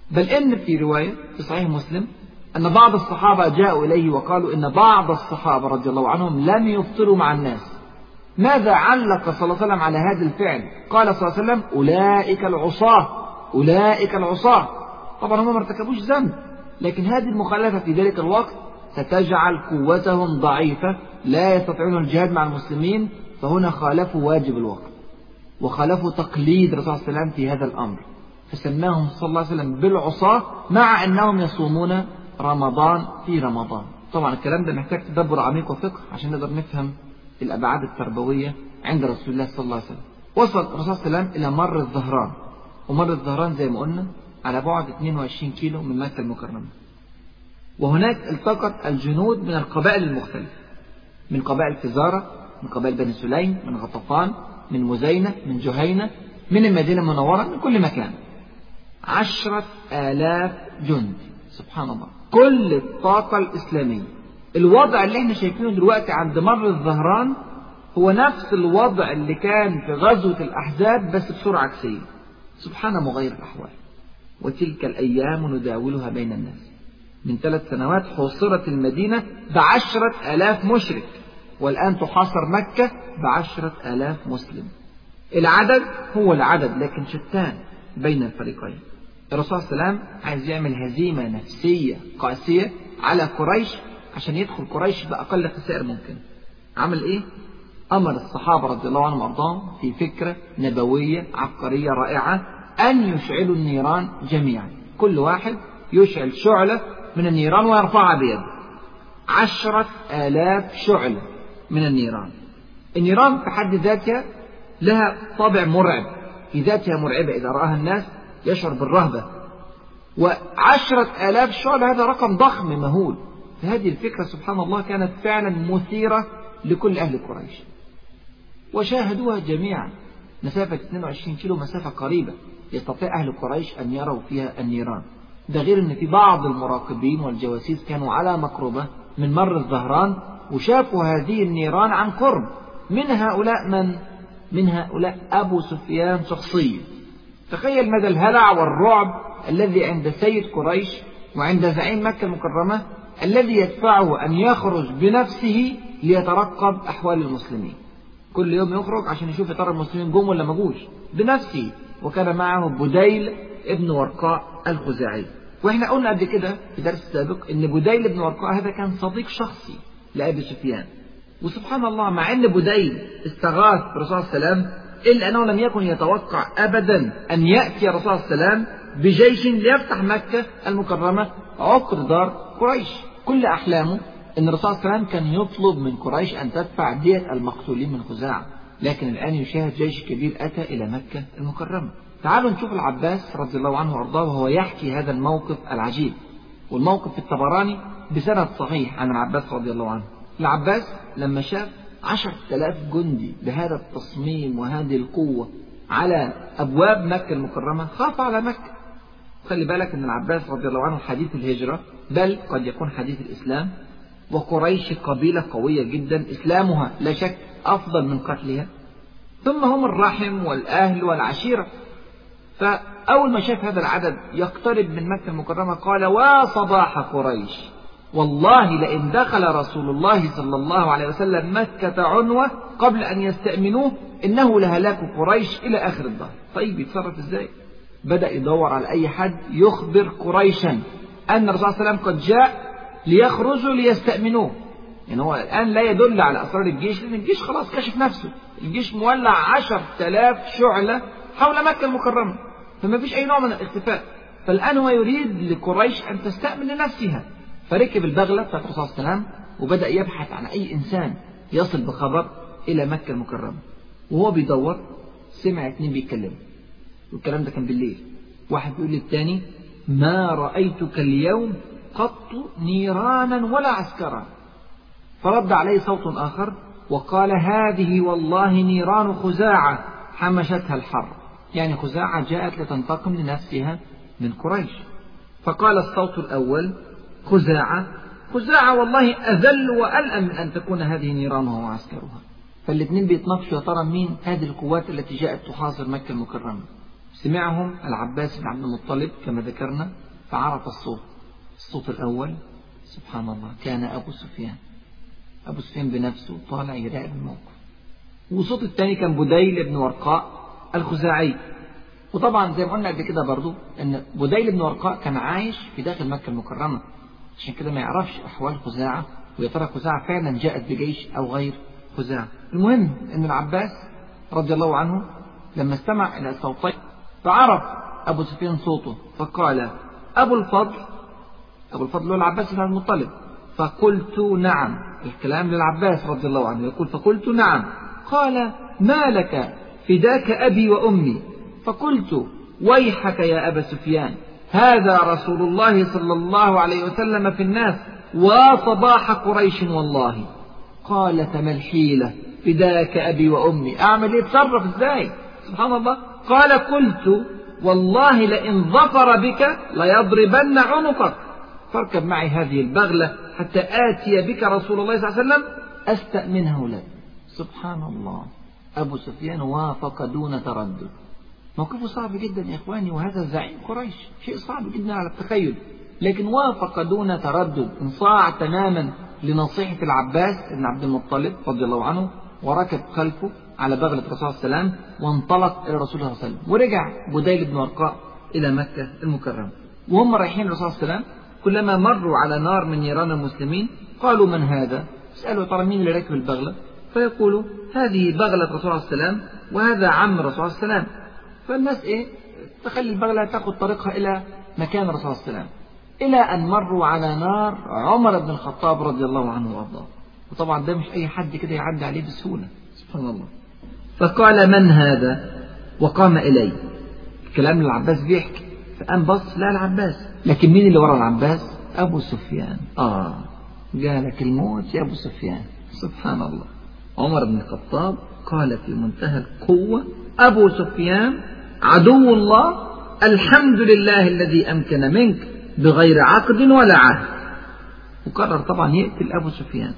بل إن في رواية في صحيح مسلم أن بعض الصحابة جاءوا إليه وقالوا إن بعض الصحابة رضي الله عنهم لم يفطروا مع الناس. ماذا علق صلى الله عليه وسلم على هذا الفعل؟ قال صلى الله عليه وسلم أولئك العصاة، أولئك العصاة. طبعا هم ما ارتكبوش ذنب، لكن هذه المخالفة في ذلك الوقت ستجعل قوتهم ضعيفة، لا يستطيعون الجهاد مع المسلمين، فهنا خالفوا واجب الوقت وخالفوا تقليد الرسول صلى الله عليه وسلم في هذا الأمر، فسماهم صلى الله عليه وسلم بالعصاة مع أنهم يصومون رمضان في رمضان. طبعا الكلام ده محتاج تدبر عميق وفقه عشان نقدر نفهم الأبعاد التربوية عند رسول الله صلى الله عليه وسلم. وصل الرسول صلى الله عليه وسلم إلى مر الظهران، ومر الظهران زي ما قلنا على بعد اثنين وعشرين كيلو من مكة المكرمة، وهناك التقت الجنود من القبائل المختلفة، من قبائل فزارة، من قبائل بني سليم، من غطفان، من مزينة، من جهينة، من المدينة المنورة، من كل مكان. عشرة آلاف جند، سبحان الله، كل الطاقة الإسلامية. الوضع اللي احنا شايفينه دلوقتي عند مر الظهران هو نفس الوضع اللي كان في غزوة الأحزاب بس بسرعة عكسية. سبحان مغير الأحوال. وتلك الأيام نداولها بين الناس. من ثلاث سنوات حوصرت المدينة بعشرة آلاف مشرك، والآن تحاصر مكة بعشرة آلاف مسلم. العدد هو العدد لكن شتان بين الفريقين. الرسول صلى الله عليه وسلم عايز يعمل هزيمة نفسية قاسية على قريش عشان يدخل قريش بأقل خسائر ممكن. عمل إيه؟ أمر الصحابة رضي الله عنهم وأرضاهم في فكرة نبوية عبقرية رائعة أن يشعلوا النيران جميعا، كل واحد يشعل شعلة من النيران ويرفعها بيده. عشرة آلاف شعلة من النيران. النيران في حد ذاتها لها طابع مرعب، في ذاتها مرعبة، إذا رآها الناس يشعر بالرهبة. وعشرة آلاف شعلة هذا رقم ضخم مهول. فهذه الفكرة سبحان الله كانت فعلا مثيرة لكل أهل قريش، وشاهدوها جميعا. مسافة اثنين وعشرين كيلو مسافة قريبة يستطيع أهل قريش أن يروا فيها النيران. ده غير أن في بعض المراقبين والجواسيس كانوا على مقربة من مر الظهران وشافوا هذه النيران عن قرب. من هؤلاء من؟ من هؤلاء أبو سفيان شخصيا. تخيل مدى الهلع والرعب الذي عند سيد قريش وعند زعيم مكة المكرمة الذي يدفعه أن يخرج بنفسه ليترقب أحوال المسلمين. كل يوم يخرج عشان يشوف ترى المسلمين جم ولا ما جوش بنفسه. وكان معه بديل ابن ورقاء الخزاعي. واحنا قلنا قبل كده في درس سابق ان بديل ابن ورقاء هذا كان صديق شخصي لأبي سفيان. وسبحان الله مع ان بديل استغاث بالرسول صلى الله عليه وسلم إلا أنه لم يكن يتوقع أبدا أن يأتي الرسول صلى الله عليه وسلم بجيش ليفتح مكة المكرمة عقر دار قريش. كل أحلامه أن الرسول صلى الله عليه وسلم كان يطلب من قريش أن تدفع دية المقتولين من خزاعة، لكن الآن يشاهد جيش كبير أتى إلى مكة المكرمة. تعالوا نشوف العباس رضي الله عنه وأرضاه وهو يحكي هذا الموقف العجيب. والموقف في الطبراني بسند صحيح عن العباس رضي الله عنه. العباس لما شاف عشرة آلاف جندي بهذا التصميم وهذه القوة على أبواب مكة المكرمة خاف على مكة. خلي بالك أن العباس رضي الله عنه حديث الهجرة، بل قد يكون حديث الإسلام، وقريش قبيلة قوية جدا إسلامها لا شك أفضل من قتلها، ثم هم الرحم والأهل والعشيرة. فأول ما شاف هذا العدد يقترب من مكة المكرمة قال: وصباح قريش، والله لئن دخل رسول الله صلى الله عليه وسلم مكة عنوة قبل أن يستأمنوه إنه لهلاك قريش إلى آخر الدهر. طيب يتصرف إزاي؟ بدأ يدور على أي حد يخبر قريشا أن الرسول صلى الله عليه وسلم قد جاء ليخرجوا ليستأمنوه. يعني هو الآن لا يدل على أسرار الجيش، لأن الجيش خلاص كشف نفسه. الجيش مولع عشر تلاف شعلة حول مكة المكرمة، فما فيش أي نوع من الاختفاء. فالآن هو يريد لقريش أن تستأمن لنفسها. فركب البغلة بتاعت الرسول صلى الله عليه وسلم وبدأ يبحث عن أي إنسان يصل بخبر إلى مكة المكرمة. وهو بيدور سمع اتنين بيتكلموا، والكلام ده كان بالليل. واحد بيقول للتاني: ما رأيتك اليوم قط نيرانا ولا عسكرا. فرد عليه صوت آخر وقال: هذه والله نيران خزاعة حمشتها الحر. يعني خزاعة جاءت لتنتقم لنفسها من قريش. فقال الصوت الأول: خزاعة خزاعة والله أذل وألأم من أن تكون هذه نيرانها وعسكرها. فالاثنين بيتناقشوا يا ترى مين هذه القوات التي جاءت تحاصر مكة المكرمة. سمعهم العباس بن عبد المطلب كما ذكرنا فعرف الصوت. الصوت الأول سبحان الله كان أبو سفيان، أبو سفيان بنفسه طالع يراقب الموقف. والصوت الثاني كان بديل بن ورقاء الخزاعي. وطبعا زي ما قلنا قبل كده برضو أن بديل بن ورقاء كان عايش في داخل مكة المكرمة، عشان كده ما يعرفش أحوال خزاعة، ويا ترى خزاعة فعلا جاءت بجيش أو غير خزاعة. المهم أن العباس رضي الله عنه لما استمع إلى صوتين فعرف أبو سفيان صوته فقال أبو الفضل، أبو الفضل هو العباس بن عبد المطلب. فقلت نعم، الكلام للعباس رضي الله عنه يقول فقلت نعم. قال ما لك فداك أبي وأمي. فقلت ويحك يا أبا سفيان، هذا رسول الله صلى الله عليه وسلم في الناس وصباح قريش والله. قال فما الحيلة فداك أبي وأمي، أعمل إيه، اتصرف إزاي؟ سبحان الله. قال قلت والله لئن ظفر بك ليضربن عنقك، فاركب معي هذه البغلة حتى آتي بك رسول الله صلى الله عليه وسلم أستأمنه لك. سبحان الله، أبو سفيان وافق دون تردد. موقفه صعب جدا يا إخواني، وهذا زعيم قريش، شيء صعب جدا على التخيل، لكن وافق دون تردد، انصاع تماما لنصيحة العباس بن عبد المطلب رضي الله عنه، وركب خلفه على بغلة الرسول صلى الله عليه وسلم وانطلق إلى رسول الله صلى الله عليه وسلم. ورجع بديل بن ورقاء إلى مكة المكرمة. وهم رايحين الرسول صلى الله عليه وسلم كلما مروا على نار من نيران المسلمين قالوا من هذا؟ اسألوا ترى مين اللي راكب البغلة؟ فيقولوا هذه بغلة الرسول صلى الله عليه وسلم وهذا عم الرسول صلى الله عليه وسلم. فالناس إيه تخلي البغلة تأخذ طريقها إلى مكان الرسول صلى الله عليه وسلم، إلى أن مروا على نار عمر بن الخطاب رضي الله عنه وأرضاه. وطبعا ده مش أي حد كده يعدي عليه بسهولة، سبحان الله. فقال من هذا؟ وقام إليه. كلام العباس بيحكي، فقام بص لا العباس، لكن مين اللي ورا العباس؟ أبو سفيان. آه جالك الموت يا أبو سفيان. سبحان الله. عمر بن الخطاب قال في منتهى القوة أبو سفيان عدو الله، الحمد لله الذي أمكن منك بغير عقد ولا عهد. وقرر طبعا يقتل أبو سفيان.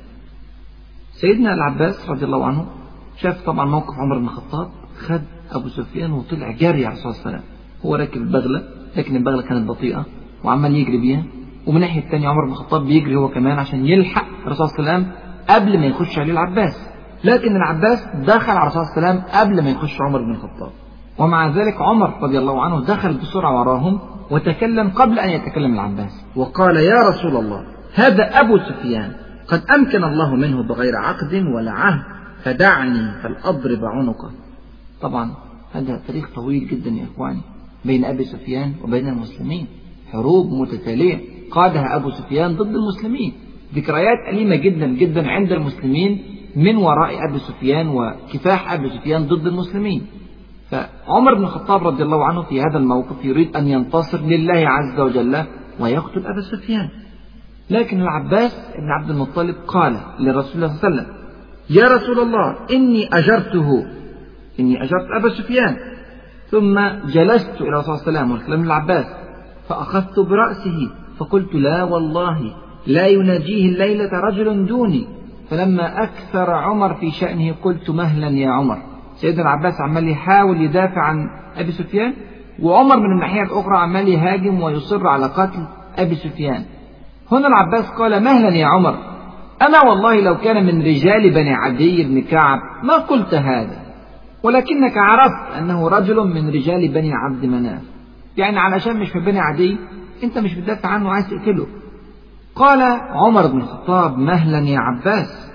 سيدنا العباس رضي الله عنه شاف طبعا موقف عمر بن الخطاب، خد أبو سفيان وطلع جاري على الرسول صلى الله عليه وسلم. هو راكب البغلة لكن البغلة كانت بطيئة وعمال يجري بيها، ومن ناحية الثانية عمر بن الخطاب بيجري هو كمان عشان يلحق الرسول صلى الله عليه وسلم قبل ما يخش عليه العباس. لكن العباس دخل على الرسول صلى الله عليه وسلم قبل ما يخش عمر بن الخطاب، ومع ذلك عمر رضي الله عنه دخل بسرعة وراهم وتكلم قبل أن يتكلم العباس وقال يا رسول الله هذا أبو سفيان قد أمكن الله منه بغير عقد ولا عهد، فدعني فلأضرب عنقه. طبعا هذا تاريخ طويل جدا يا إخواني بين أبي سفيان وبين المسلمين، حروب متتالية قادها أبو سفيان ضد المسلمين، ذكريات أليمة جدا جدا عند المسلمين من وراء أبي سفيان وكفاح أبي سفيان ضد المسلمين. فعمر بن الخطاب رضي الله عنه في هذا الموقف يريد أن ينتصر لله عز وجل ويقتل أبا سفيان. لكن العباس بن عبد المطلب قال لرسول الله صلى الله عليه وسلم يا رسول الله إني أجرته، إني أجرت أبا سفيان. ثم جلست إلى رسول الله صلى الله عليه وسلم والكلام للعباس فأخذت برأسه فقلت لا والله لا يناجيه الليلة رجل دوني. فلما أكثر عمر في شأنه قلت مهلا يا عمر. سيدنا العباس عمال يحاول يدافع عن أبي سفيان، وعمر من الناحية الأخرى عمال يهاجم ويصر على قتل أبي سفيان. هنا العباس قال مهلا يا عمر، أنا والله لو كان من رجال بني عدي بن كعب ما قلت هذا، ولكنك عرفت أنه رجل من رجال بني عبد مناف، يعني علشان مش من بني عدي أنت مش بتدافع عنه وعايز تقتله. قال عمر بن الخطاب مهلا يا عباس،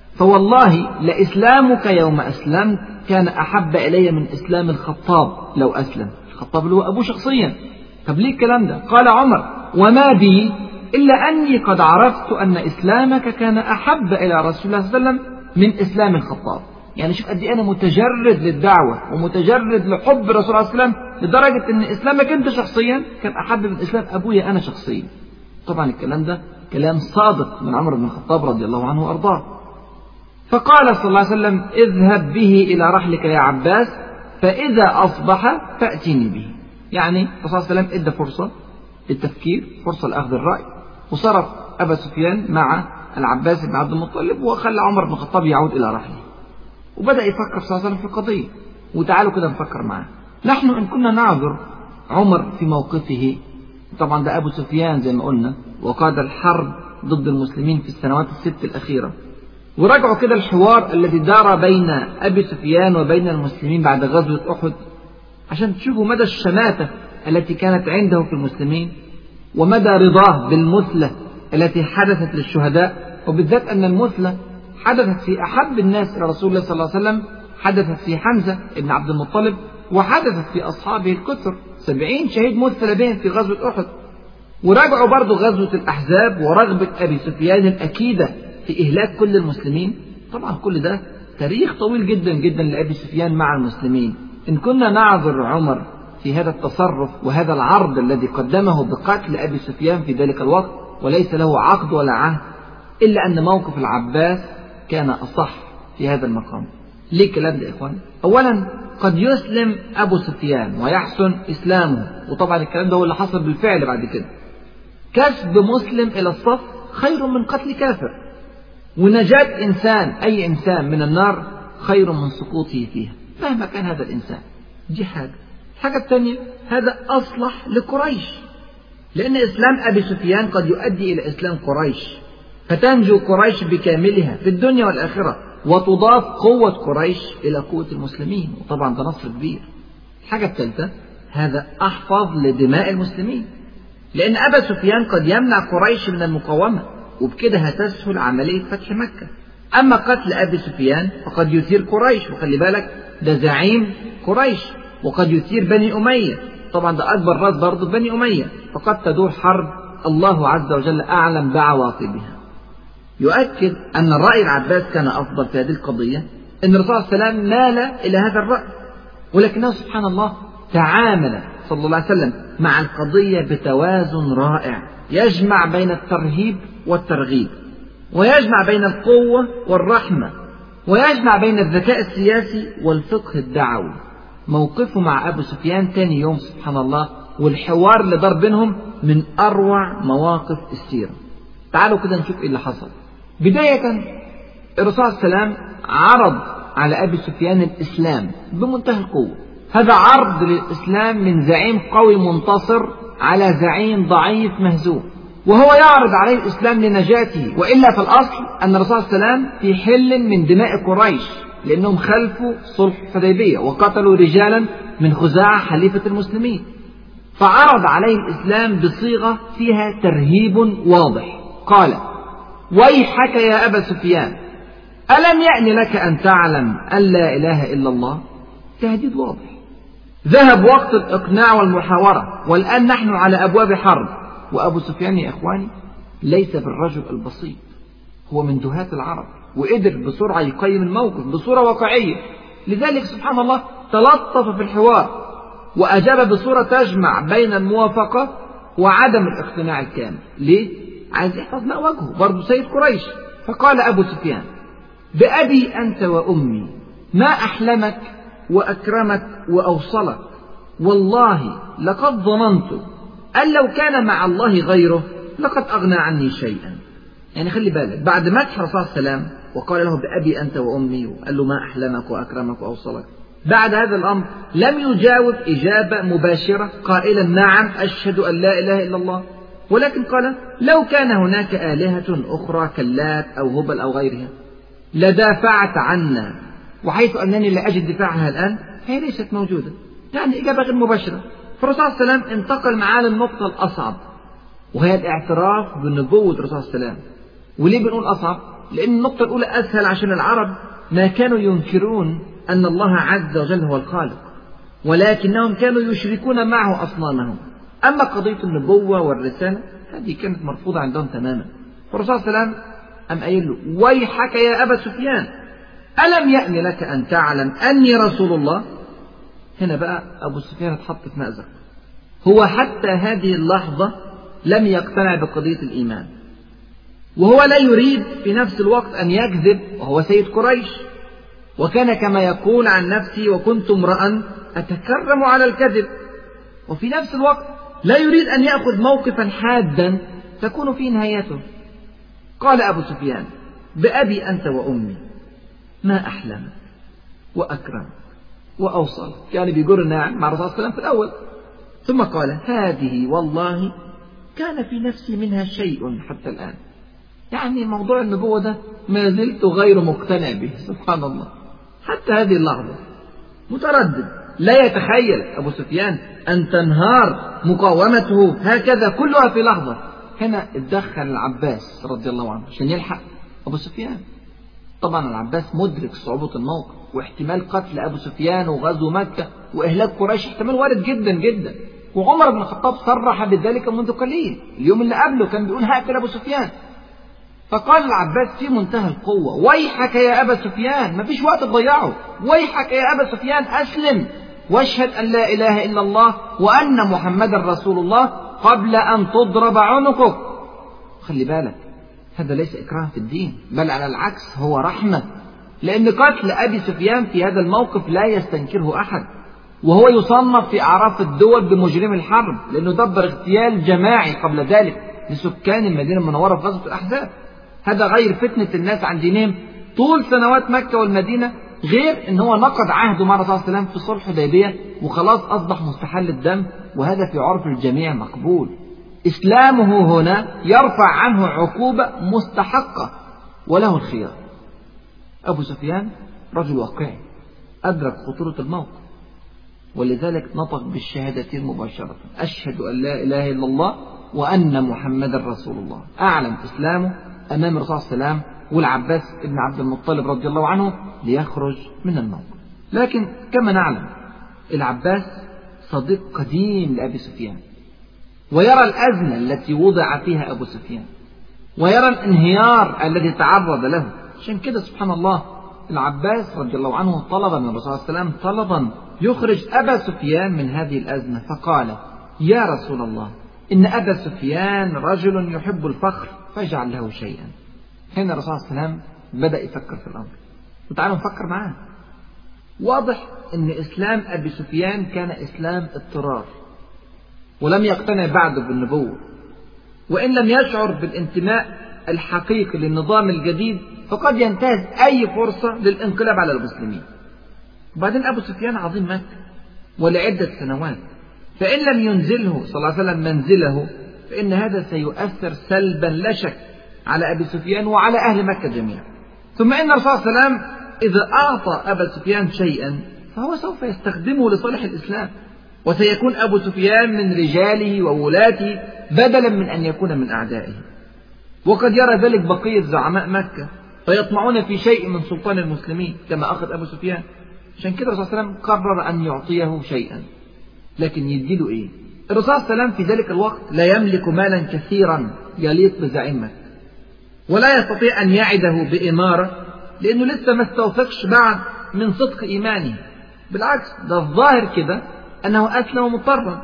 فوالله لإسلامك يوم أسلمت كان أحب إلي من إسلام الخطاب لو أسلم. الخطاب اللي هو أبوه شخصيا. طب ليه الكلام ده؟ قال عمر وما بي إلا أني قد عرفت أن إسلامك كان أحب إلى رسول الله صلى الله عليه وسلم من إسلام الخطاب. يعني شوف قد إيه أنا متجرد للدعوة ومتجرد لحب الرسول صلى الله عليه وسلم لدرجة أن إسلامك أنت شخصيا كان أحب من إسلام أبويا أنا شخصيا. طبعا الكلام ده كلام صادق من عمر بن الخطاب رضي الله عنه وأرضاه. فقال صلى الله عليه وسلم اذهب به إلى رحلك يا عباس فإذا أصبح فأتيني به. يعني الرسول صلى الله عليه وسلم ادى فرصة للتفكير، فرصة لأخذ الرأي، وصرف أبا سفيان مع العباس بن عبد المطلب وخلى عمر بن الخطاب يعود إلى رحله. وبدأ يفكر صلى الله عليه وسلم في القضية. وتعالوا كده نفكر معاه. نحن إن كنا نعذر عمر في موقفه، طبعا ده أبو سفيان زي ما قلنا وقاد الحرب ضد المسلمين في السنوات الست الأخيرة، وراجعوا كده الحوار الذي دار بين أبي سفيان وبين المسلمين بعد غزوة أحد عشان تشوفوا مدى الشماتة التي كانت عنده في المسلمين ومدى رضاه بالمثلة التي حدثت للشهداء، وبالذات أن المثلة حدثت في أحب الناس إلى رسول الله صلى الله عليه وسلم، حدثت في حمزة بن عبد المطلب، وحدثت في أصحابه الكثر، سبعين شهيد مثل بهم في غزوة أحد. وراجعوا برضو غزوة الأحزاب ورغبة أبي سفيان الأكيدة في إهلاك كل المسلمين. طبعا كل ده تاريخ طويل جدا جدا لأبي سفيان مع المسلمين. إن كنا نعذر عمر في هذا التصرف وهذا العرض الذي قدمه بقتل أبي سفيان في ذلك الوقت وليس له عقد ولا عهد، إلا أن موقف العباس كان أصح في هذا المقام. ليه الكلام ده يا إخوان؟ أولا قد يسلم أبو سفيان ويحسن إسلامه، وطبعا الكلام ده هو اللي حصل بالفعل بعد كده. كسب مسلم إلى الصف خير من قتل كافر، ونجاة إنسان أي إنسان من النار خير من سقوطه فيها مهما كان هذا الإنسان. دي حاجة. الحاجة الثانية هذا أصلح لقريش، لأن إسلام أبي سفيان قد يؤدي إلى إسلام قريش، فتنجو قريش بكاملها في الدنيا والآخرة، وتضاف قوة قريش إلى قوة المسلمين، وطبعا ده نصر كبير. الحاجة الثالثة هذا أحفظ لدماء المسلمين، لأن أبا سفيان قد يمنع قريش من المقاومة، وبكده هتسهل عملية فتح مكة. أما قتل أبي سفيان فقد يثير قريش، وخلي بالك ده زعيم قريش، وقد يثير بني أمية، طبعا ده أكبر راس برضه بني أمية، فقد تدور حرب الله عز وجل أعلم بعواقبها. يؤكد أن الرأي العباس كان أفضل في هذه القضية، أن الرسول صلى الله عليه وسلم مال إلى هذا الرأي، ولكنه سبحان الله تعامل صلى الله عليه وسلم مع القضية بتوازن رائع، يجمع بين الترهيب والترغيب، ويجمع بين القوة والرحمة، ويجمع بين الذكاء السياسي والفقه الدعوي. موقفه مع أبو سفيان تاني يوم سبحان الله والحوار اللي دار بينهم من أروع مواقف السيرة. تعالوا كده نشوف إيه اللي حصل. بداية الرسول صلى الله عليه وسلم عرض على أبي سفيان الإسلام بمنتهى القوة. هذا عرض للإسلام من زعيم قوي منتصر على زعيم ضعيف مهزوم، وهو يعرض عليه الإسلام لنجاته، وإلا في الأصل أن الرسول صلى الله عليه وسلم في حل من دماء قريش، لأنهم خلفوا صلح الحديبية وقتلوا رجالا من خزاعة حليفة المسلمين. فعرض عليه الإسلام بصيغة فيها ترهيب واضح. قال: ويحك يا أبا سفيان، ألم يأن لك أن تعلم أن لا إله إلا الله؟ تهديد واضح. ذهب وقت الإقناع والمحاورة، والآن نحن على أبواب حرب. وأبو سفيان يا إخواني ليس بالرجل البسيط، هو من دهاة العرب، وقدر بسرعة يقيم الموقف بصورة واقعية. لذلك سبحان الله تلطف في الحوار وأجاب بصورة تجمع بين الموافقة وعدم الاقتناع الكامل. ليه؟ عايز يحفظ ماء وجهه، برضه سيد قريش. فقال أبو سفيان: بأبي أنت وأمي ما أحلمك وأكرمك وأوصلك، والله لقد ظننت أن لو كان مع الله غيره لقد أغنى عني شيئا. يعني خلي بالك، بعد مدح الرسول صلى الله عليه وسلم وقال له بأبي أنت وأمي وقال له ما أحلمك وأكرمك وأوصلك، بعد هذا الأمر لم يجاوب إجابة مباشرة قائلا نعم أشهد أن لا إله إلا الله، ولكن قال لو كان هناك آلهة أخرى كاللات أو هبل أو غيرها لدافعت عنا، وحيث أنني لا أجد دفاعها الآن هي ليست موجودة. يعني إجابة غير مباشرة. فالرسول صلى الله عليه وسلم انتقل معاه للنقطة الأصعب، وهي الاعتراف بنبوة الرسول صلى الله عليه وسلم. وليه بنقول أصعب؟ لأن النقطة الأولى أسهل، عشان العرب ما كانوا ينكرون أن الله عز وجل هو الخالق، ولكنهم كانوا يشركون معه أصنامهم. أما قضية النبوة والرسالة هذه كانت مرفوضة عندهم تماما. فالرسول صلى الله عليه وسلم أم قايل له: ويحك يا أبا سفيان، ألم يأن لك أن تعلم أني رسول الله؟ هنا بقى أبو سفيان اتحط في مأزق. هو حتى هذه اللحظة لم يقتنع بقضية الإيمان، وهو لا يريد في نفس الوقت أن يكذب، وهو سيد قريش، وكان كما يقول عن نفسه: وكنت امرأ أتكرم على الكذب. وفي نفس الوقت لا يريد أن يأخذ موقفا حادا تكون فيه نهايته. قال أبو سفيان: بأبي أنت وأمي ما أحلمك وأكرمك وأوصل، يعني بيجر ناعم مع الرسول صلى الله عليه وسلم في الأول. ثم قال: هذه والله كان في نفسي منها شيء حتى الآن. يعني موضوع النبوة ده ما زلت غير مقتنع به، سبحان الله، حتى هذه اللحظة متردد. لا يتخيل أبو سفيان أن تنهار مقاومته هكذا كلها في لحظة. هنا اتدخل العباس رضي الله عنه عشان يلحق أبو سفيان. طبعا العباس مدرك صعوبة الموقف واحتمال قتل أبو سفيان وغزو مكة وإهلاك قريش احتمال وارد جدا جدا، وعمر بن الخطاب صرح بذلك منذ قليل. اليوم اللي قبله كان بيقول هقتل أبو سفيان. فقال العباس في منتهى القوة: ويحك يا أبا سفيان، مفيش وقت تضيعه، ويحك يا أبا سفيان أسلم واشهد أن لا إله إلا الله وأن محمدا رسول الله قبل أن تضرب عنقك. خلي بالك، هذا ليس إكراه في الدين، بل على العكس هو رحمة، لأن قتل أبي سفيان في هذا الموقف لا يستنكره أحد، وهو يصنف في أعراف الدول بمجرم الحرب، لأنه دبر اغتيال جماعي قبل ذلك لسكان المدينة المنورة في غزوة الأحزاب. هذا غير فتنة الناس عن دينهم طول سنوات مكة والمدينة، غير ان هو نقض عهده مع الرسول صلى الله عليه وسلم في صلح حديبية وخلاص اصبح مستحل الدم، وهذا في عرف الجميع مقبول. اسلامه هنا يرفع عنه عقوبة مستحقة وله الخيار. ابو سفيان رجل واقعي ادرك خطورة الموقف، ولذلك نطق بالشهادتين مباشرة: اشهد ان لا اله الا الله وان محمدا رسول الله. اعلن اسلامه امام الرسول صلى الله عليه وسلم والعباس بن عبد المطلب رضي الله عنه ليخرج من الموقف. لكن كما نعلم العباس صديق قديم لأبي سفيان، ويرى الأزمة التي وضع فيها أبو سفيان، ويرى الانهيار الذي تعرض له. عشان كده سبحان الله العباس رضي الله عنه طلب من الرسول صلى الله عليه وسلم طلبا يخرج أبا سفيان من هذه الأزمة، فقال: يا رسول الله إن أبا سفيان رجل يحب الفخر فاجعل له شيئا. هنا الرسول صلى الله عليه وسلم بدأ يفكر في الأمر، وتعالوا نفكر معاه. واضح أن إسلام أبي سفيان كان إسلام اضطرار، ولم يقتنع بعده بالنبوة، وإن لم يشعر بالانتماء الحقيقي للنظام الجديد فقد ينتهز أي فرصة للانقلاب على المسلمين. وبعدين أبو سفيان عظيم مكة ولعدة سنوات، فإن لم ينزله صلى الله عليه وسلم منزله فإن هذا سيؤثر سلبا لا شك على أبي سفيان وعلى أهل مكة جميعا. ثم إن الرسول صلى الله عليه وسلم إذا أعطى أبا سفيان شيئا فهو سوف يستخدمه لصالح الإسلام، وسيكون أبو سفيان من رجاله وولاته بدلا من أن يكون من أعدائه. وقد يرى ذلك بقية زعماء مكة فيطمعون في شيء من سلطان المسلمين كما أخذ أبو سفيان. عشان كده الرسول صلى الله عليه وسلم قرر أن يعطيه شيئا، لكن يديله إيه؟ الرسول صلى الله عليه وسلم في ذلك الوقت لا يملك مالا كثيرا يليق بزعيم مكة، ولا يستطيع أن يعده بإمارة لأنه لسه ما استوثقش بعد من صدق إيمانه. بالعكس ده الظاهر كده أنه أسلم مضطرا،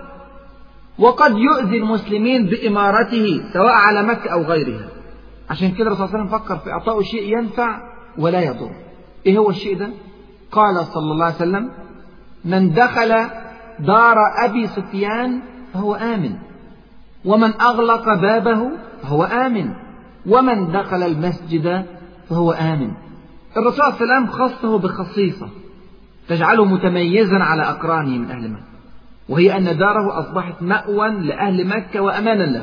وقد يؤذي المسلمين بإمارته سواء على مكة أو غيرها. عشان كده الرسول صلى الله عليه وسلم فكر في إعطائه شيء ينفع ولا يضر. إيه هو الشيء ده؟ قال صلى الله عليه وسلم: من دخل دار أبي سفيان فهو آمن، ومن أغلق بابه فهو آمن، ومن دخل المسجد فهو آمن. الرسول صلى الله عليه وسلم خصه بخصيصة تجعله متميزا على أقرانه من أهل مكة، وهي أن داره أصبحت مأوى لأهل مكة وأمانا له.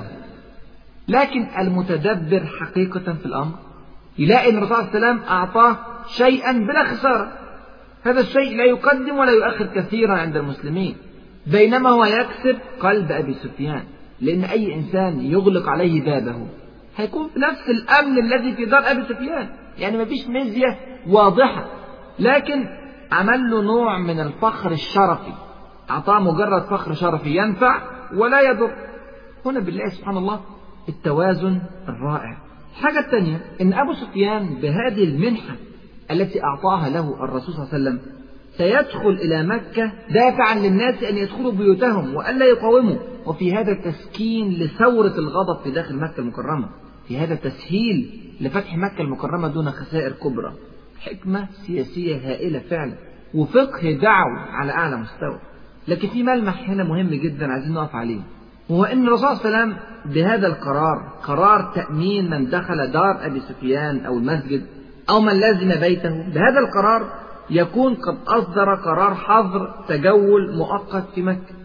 لكن المتدبر حقيقة في الأمر يلاقي أن الرسول صلى الله عليه وسلم أعطاه شيئا بلا خسارة. هذا الشيء لا يقدم ولا يؤخر كثيرا عند المسلمين، بينما هو يكسب قلب أبي سفيان، لأن أي إنسان يغلق عليه بابه هيكون في نفس الأمن الذي في دار أبي سفيان، يعني ما فيش مزية واضحة، لكن عمل له نوع من الفخر الشرفي، أعطاه مجرد فخر شرفي ينفع ولا يضر. هنا بالله سبحان الله التوازن الرائع. الحاجة الثانية إن أبو سفيان بهذه المنحة التي أعطاها له الرسول صلى الله عليه وسلم سيدخل إلى مكة دافعا للناس أن يدخلوا بيوتهم وألا يقاوموا، وفي هذا تسكين لثورة الغضب في داخل مكة المكرمة، في هذا تسهيل لفتح مكة المكرمة دون خسائر كبرى. حكمة سياسية هائلة فعلا، وفقه دعوة على أعلى مستوى. لكن في ملمح هنا مهم جدا عايزين نقف عليه، وهو أن الرسول صلى الله عليه وسلم بهذا القرار، قرار تأمين من دخل دار أبي سفيان أو المسجد أو من لازم بيته، بهذا القرار يكون قد أصدر قرار حظر تجول مؤقت في مكة،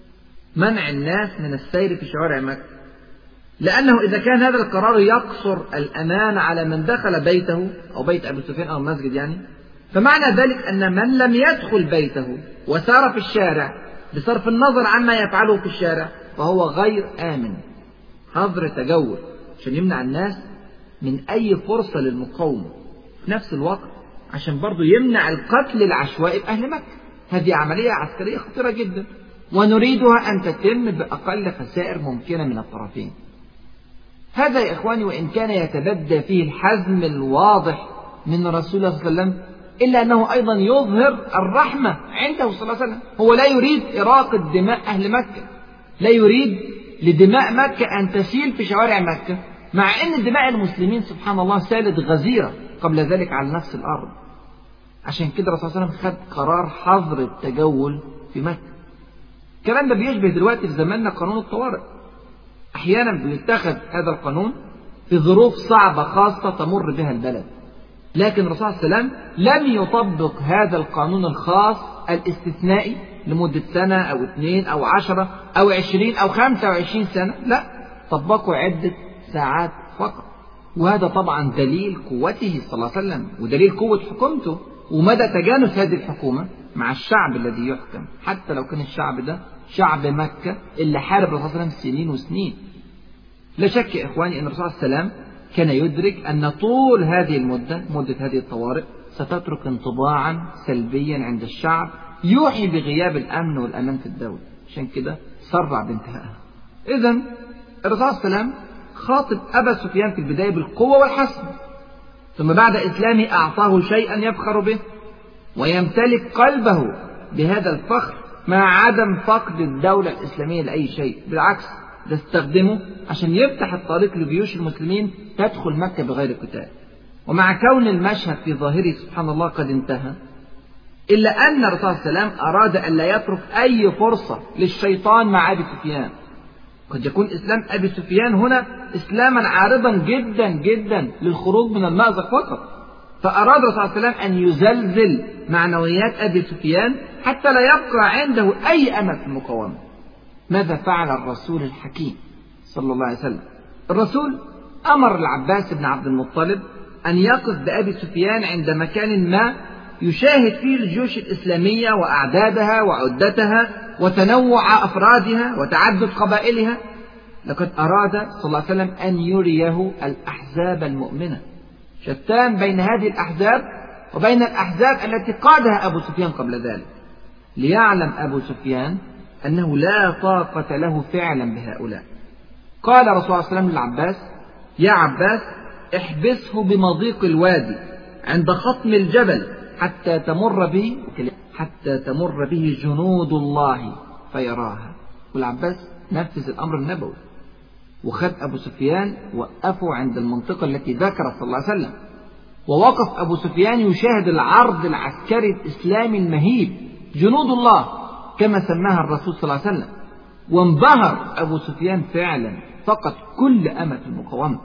منع الناس من السير في شوارع مكة، لأنه إذا كان هذا القرار يقصر الأمان على من دخل بيته أو بيت أبي سفيان أو المسجد يعني، فمعنى ذلك أن من لم يدخل بيته وسار في الشارع بصرف النظر عما يفعله في الشارع فهو غير آمن. حظر تجول عشان يمنع الناس من أي فرصة للمقاومة، في نفس الوقت عشان برضو يمنع القتل العشوائي بأهل مكة. هذه عملية عسكرية خطيرة جدا، ونريدها أن تتم بأقل خسائر ممكنة من الطرفين. هذا يا إخواني وإن كان يتبدى فيه الحزم الواضح من رسول الله صلى الله عليه وسلم، إلا أنه أيضا يظهر الرحمة عنده صلى الله عليه وسلم. هو لا يريد إراقة دماء أهل مكة، لا يريد لدماء مكة أن تسيل في شوارع مكة، مع أن دماء المسلمين سبحان الله سالت غزيرة قبل ذلك على نفس الأرض. عشان كده الرسول صلى الله عليه وسلم خد قرار حظر التجول في مكة. الكلام ده بيشبه دلوقتي في زماننا قانون الطوارئ. أحيانا بيتخذ هذا القانون في ظروف صعبة خاصة تمر بها البلد، لكن الرسول صلى الله عليه وسلم لم يطبق هذا القانون الخاص الاستثنائي لمدة سنة أو اثنين أو عشرة أو عشرين أو خمسة وعشرين سنة، لا، طبقه عدة ساعات فقط. وهذا طبعا دليل قوته صلى الله عليه وسلم ودليل قوة حكومته ومدى تجانس هذه الحكومة مع الشعب الذي يحكم، حتى لو كان الشعب ده شعب مكة اللي حارب الرسول صلى الله عليه وسلم سنين وسنين. لا شك يا إخواني أن الرسول صلى الله عليه وسلم كان يدرك أن طول هذه المدة، مدة هذه الطوارئ، ستترك انطباعا سلبيا عند الشعب يوحي بغياب الأمن والأمان في الدولة، عشان كده سرع بانتهائها. إذن الرسول صلى الله عليه وسلم خاطب أبا سفيان في البداية بالقوة والحسم، ثم بعد إسلامه أعطاه شيئا يفخر به ويمتلك قلبه بهذا الفخر، مع عدم فقد الدولة الإسلامية لأي شيء، بالعكس ده استخدمه عشان يفتح الطريق لجيوش المسلمين تدخل مكة بغير قتال. ومع كون المشهد في ظاهره سبحان الله قد انتهى، إلا أن الرسول صلى الله عليه وسلم أراد أن لا يترك أي فرصة للشيطان مع أبي سفيان. قد يكون إسلام أبي سفيان هنا إسلاما عارضا جدا جدا للخروج من المأزق فقط، فأراد الرسول صلى الله عليه وسلم أن يزلزل معنويات أبي سفيان حتى لا يبقى عنده أي أمل في المقاومة. ماذا فعل الرسول الحكيم صلى الله عليه وسلم؟ الرسول أمر العباس بن عبد المطلب أن يقف بأبي سفيان عند مكان ما يشاهد فيه الجيوش الإسلامية وأعدادها وعدتها وتنوع أفرادها وتعدد قبائلها. لقد أراد صلى الله عليه وسلم أن يريه الأحزاب المؤمنة، شتان بين هذه الأحزاب وبين الأحزاب التي قادها أبو سفيان قبل ذلك، ليعلم أبو سفيان أنه لا طاقة له فعلا بهؤلاء. قال رسول الله صلى الله عليه وسلم للعباس: يا عباس، احبسه بمضيق الوادي عند خطم الجبل حتى تمر به حتى تمر به جنود الله فيراها. والعباس نفذ الأمر النبوي، وخد أبو سفيان وقفوا عند المنطقة التي ذكرت صلى الله عليه وسلم، ووقف أبو سفيان يشاهد العرض العسكري الإسلامي المهيب، جنود الله كما سماها الرسول صلى الله عليه وسلم. وانبهر أبو سفيان فعلا، فقد كل أمل في المقاومة.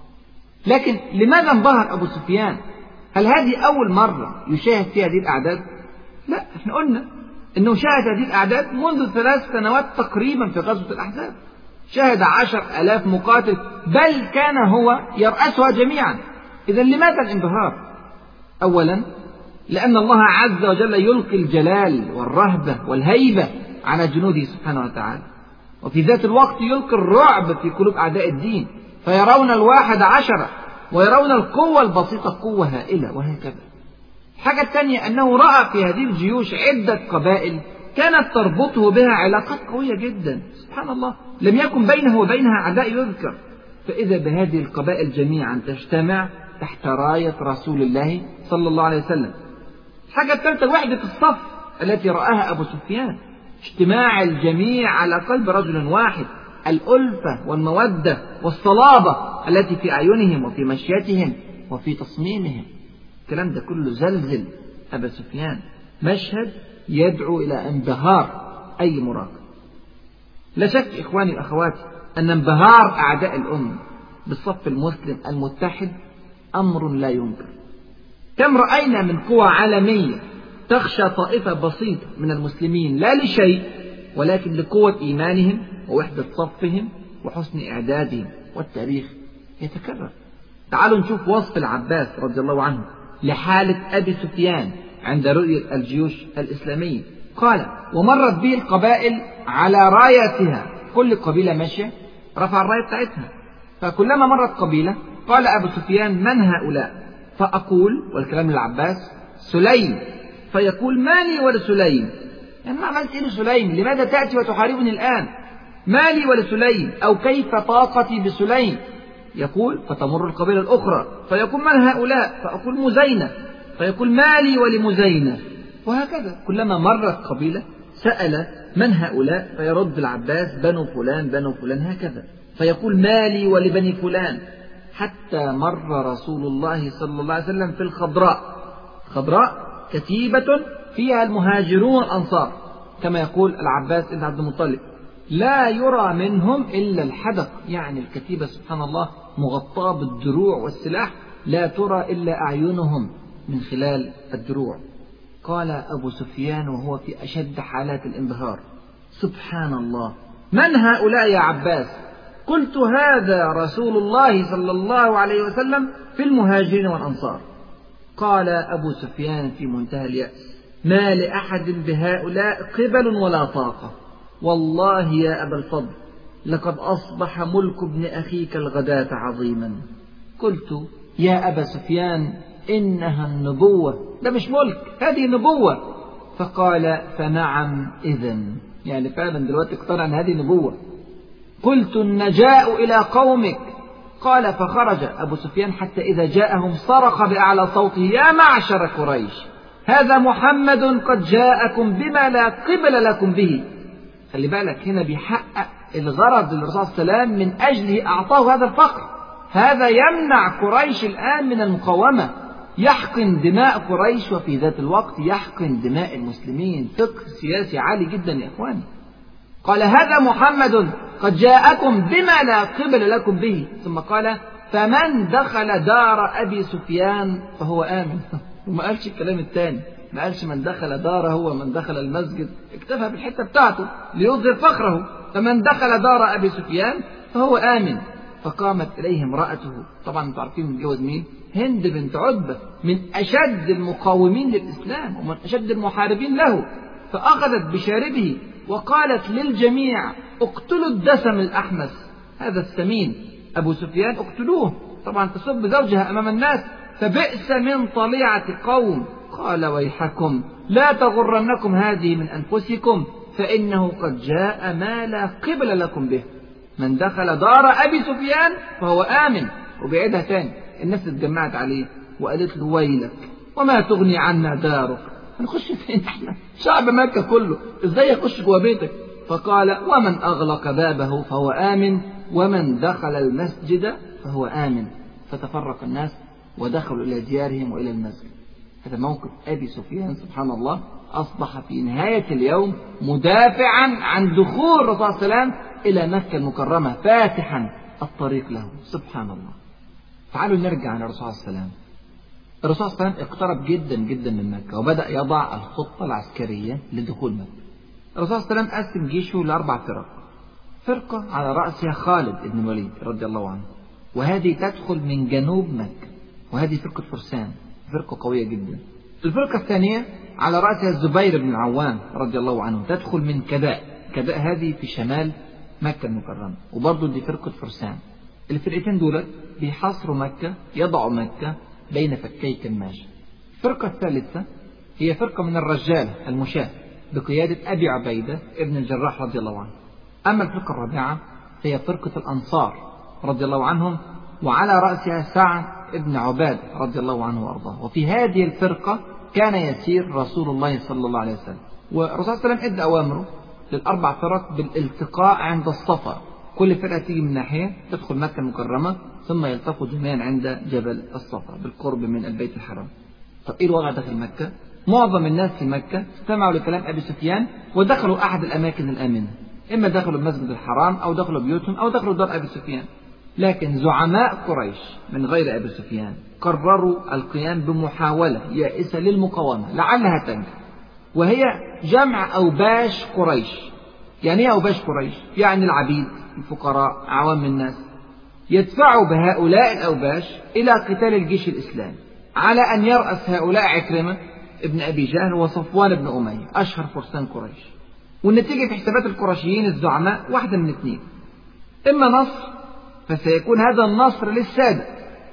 لكن لماذا انبهر أبو سفيان؟ هل هذه أول مرة يشاهد فيها هذه الأعداد؟ لا، احنا قلنا أنه شاهد هذه الأعداد منذ ثلاث سنوات تقريبا في غزوة الأحزاب، شاهد عشر ألاف مقاتل، بل كان هو يرأسها جميعا. إذا لماذا الانبهار؟ أولا لأن الله عز وجل يلقي الجلال والرهبة والهيبة على جنوده سبحانه وتعالى، وفي ذات الوقت يلقي الرعب في قلوب أعداء الدين، فيرون الواحد عشرة ويرون القوة البسيطة قوة هائلة، وهكذا. الحاجة الثانية أنه رأى في هذه الجيوش عدة قبائل كانت تربطه بها علاقات قوية جدا، سبحان الله، لم يكن بينه وبينها عداء يذكر، فإذا بهذه القبائل جميعا تجتمع تحت راية رسول الله صلى الله عليه وسلم. الحاجة الثالثة وحدة الصف التي رآها أبو سفيان، اجتماع الجميع على قلب رجل واحد، الألفة والمودة والصلابة التي في أعينهم وفي مشيتهم وفي تصميمهم. الكلام ده كله زلزل أبا سفيان، مشهد يدعو إلى انبهار أي مراقب. لا شك إخواني وأخواتي أن انبهار أعداء الأمة بالصف المسلم المتحد أمر لا ينكر. كم رأينا من قوى عالمية تخشى طائفة بسيطة من المسلمين لا لشيء ولكن لقوة إيمانهم ووحدة صفهم وحسن إعدادهم، والتاريخ يتكرر. تعالوا نشوف وصف العباس رضي الله عنه لحالة أبي سفيان عند رؤية الجيوش الإسلامية. قال: ومرت به القبائل على رايتها، كل قبيلة ماشية رفع الراية بتاعتها، فكلما مرت قبيلة قال أبو سفيان: من هؤلاء؟ فأقول، والكلام للعباس: سليم. فيقول: مالي ولسليم؟ يعني ما عملت إيه لسليم؟ لماذا تأتي وتحاربني الآن؟ مالي ولسليم؟ أو كيف طاقتي بسليم؟ يقول: فتمر القبيلة الأخرى فيقول: من هؤلاء؟ فأقول: مزينة. فيقول: مالي ولمزينة. وهكذا كلما مرت قبيلة سأل: من هؤلاء؟ فيرد العباس: بنو فلان بنو فلان، هكذا. فيقول: مالي ولبني فلان. حتى مر رسول الله صلى الله عليه وسلم في الخضراء. خضراء كتيبة فيها المهاجرون والأنصار، كما يقول العباس بن عبد المطلب: لا يرى منهم إلا الحدق، يعني الكتيبة سبحان الله مغطاة بالدروع والسلاح، لا ترى إلا أعينهم من خلال الدروع. قال أبو سفيان وهو في أشد حالات الانبهار: سبحان الله، من هؤلاء يا عباس؟ قلت: هذا رسول الله صلى الله عليه وسلم في المهاجرين والأنصار. قال أبو سفيان في منتهى اليأس: ما لأحد بهؤلاء قبل ولا طاقة، والله يا أبا الفضل لقد أصبح ملك ابن أخيك الغداة عظيما. قلت: يا أبا سفيان إنها النبوة، ده مش ملك، هذه نبوة. فقال: فنعم إذن، يعني فعلا دلوقتي اقتنع أن هذه نبوة. قلت: النجاء إلى قومك. قال: فخرج أبو سفيان حتى إذا جاءهم صرخ بأعلى صوته: يا معشر قريش، هذا محمد قد جاءكم بما لا قبل لكم به. خلي بالك هنا بيحقق الغرض للرسول صلى الله عليه وسلم من أجله أعطاه هذا الفقر. هذا يمنع قريش الآن من المقاومة، يحقن دماء قريش وفي ذات الوقت يحقن دماء المسلمين. فقه سياسي عالي جدا يا إخواني. قال: هذا محمد قد جاءكم بما لا قبل لكم به. ثم قال: فمن دخل دار أبي سفيان فهو آمن. وما قالش الكلام الثاني، ما قالش من دخل داره ومن دخل المسجد، اكتفى بالحتة بتاعته ليظهر فخره. فمن دخل دار أبي سفيان فهو آمن. فقامت إليه امرأته، طبعا انتم عارفين متجوز مين؟ هند بنت عتبة، من أشد المقاومين للإسلام ومن أشد المحاربين له. فأخذت بشاربه وقالت للجميع: اقتلوا الدسم الأحمس، هذا السمين أبو سفيان، اقتلوه. طبعا تسب زوجها أمام الناس. فبئس من طليعة قوم. قال: ويحكم، لا تغرنكم هذه من أنفسكم، فإنه قد جاء ما لا قبل لكم به. من دخل دار أبي سفيان فهو آمن. وبعيدها تاني، الناس اتجمعت عليه وقالت له: ويلك، وما تغني عنا دارك، هنخش فين احنا؟ شعب مكة كله ازاي يخش جوا بيتك؟ فقال: ومن أغلق بابه فهو آمن، ومن دخل المسجد فهو آمن. فتفرق الناس ودخلوا إلى ديارهم وإلى المسجد. هذا موقف أبي سفيان سبحان الله أصبح في نهاية اليوم مدافعا عن دخول الرسول صلى الله عليه وسلم إلى مكة المكرمة، فاتحا الطريق له. سبحان الله. تعالوا نرجع للرسول صلى الله عليه وسلم. الرسول صلى الله عليه وسلم اقترب جدا جدا من مكة وبدأ يضع الخطة العسكرية لدخول مكة. الرسول صلى الله عليه وسلم قسم جيشه لأربع فرق. فرقة على رأسها خالد بن الوليد رضي الله عنه، وهذه تدخل من جنوب مكة، وهذه فرقة فرسان، فرقة قوية جدا. الفرقة الثانية على رأسها الزبير بن العوام رضي الله عنه، تدخل من كداء. كداء هذه في شمال مكة المكرمة، وبرضه دي فرقة فرسان. الفرقتين دول بيحاصروا مكة، يضعوا مكة بين فكي كماشة. الفرقة الثالثة هي فرقة من الرجال المشاة بقيادة أبي عبيدة ابن الجراح رضي الله عنه. أما الفرقة الرابعة فهي فرقة الأنصار رضي الله عنهم، وعلى رأسها سعد ابن عباد رضي الله عنه وأرضاه. وفي هذه الفرقة كان يسير رسول الله صلى الله عليه وسلم. والرسول صلى الله عليه وسلم ادى أوامره للأربع فرق بالالتقاء عند الصفا، كل فرقة تيجي من ناحية تدخل مكة المكرمة ثم يلتقوا جميعا عند جبل الصفا بالقرب من البيت الحرام. طب إيه الوضع داخل مكة؟ معظم الناس في مكة استمعوا لكلام أبي سفيان ودخلوا أحد الأماكن الآمنة، إما دخلوا المسجد الحرام أو دخلوا بيوتهم أو دخلوا دار أبي سفيان. لكن زعماء قريش من غير أبي سفيان قرروا القيام بمحاولة يائسة للمقاومة لعلها تنجح، وهي جمع أوباش قريش. يعني ايه أوباش قريش؟ يعني العبيد، الفقراء، عوام الناس، يدفعوا بهؤلاء الأوباش إلى قتال الجيش الإسلامي، على أن يرأس هؤلاء عكرمة ابن أبي جهل وصفوان بن أمية أشهر فرسان قريش. والنتيجة في حسابات القرشيين الزعماء واحدة من اثنين: إما نصر فسيكون هذا النصر للسادة،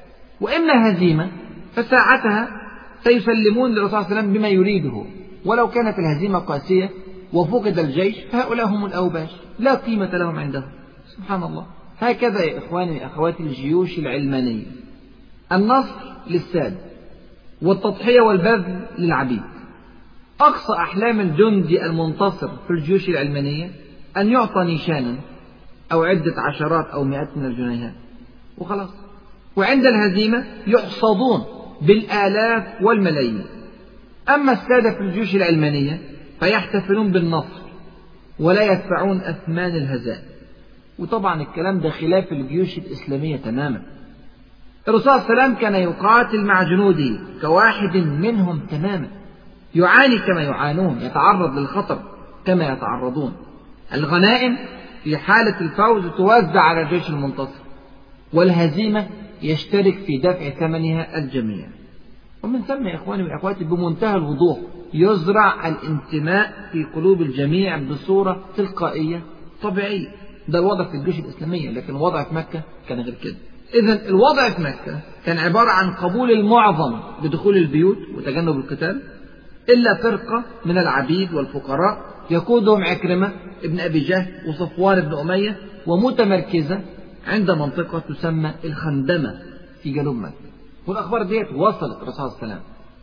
وإما هزيمة فساعتها سيسلمون للرسول صلى الله عليه وسلم بما يريده، ولو كانت الهزيمة قاسية وفقد الجيش فهؤلاء هم الأوباش لا قيمة لهم عندهم. سبحان الله. هكذا يا إخواني وأخواتي الجيوش العلمانية، النصر للسادة والتضحية والبذل للعبيد. أقصى أحلام الجندي المنتصر في الجيوش العلمانية أن يعطى نيشانا أو عدة عشرات أو مئات من الجنيهات وخلاص، وعند الهزيمة يحصدون بالآلاف والملايين. أما السادة في الجيوش العلمانية فيحتفلون بالنصر ولا يدفعون أثمان الهزائم. وطبعا الكلام ده خلاف الجيوش الإسلامية تماما. الرسول صلى الله عليه وسلم كان يقاتل مع جنوده كواحد منهم تماما، يعاني كما يعانون، يتعرض للخطر كما يتعرضون. الغنائم في حالة الفوز توزع على الجيش المنتصر، والهزيمة يشترك في دفع ثمنها الجميع. ومن ثم يا إخواني وأخواتي بمنتهى الوضوح يزرع الانتماء في قلوب الجميع بصورة تلقائية طبيعية. ده الوضع في الجيوش الإسلامية، لكن الوضع في مكة كان غير كده. إذن الوضع في مكة كان عبارة عن قبول المعظم بدخول البيوت وتجنب القتال، إلا فرقة من العبيد والفقراء يقودهم عكرمة ابن أبي جهل وصفوان بن أمية، ومتمركزة عند منطقة تسمى الخندمة في جنوب مكة. والأخبار ديت وصلت الرسول صلى الله عليه وسلم،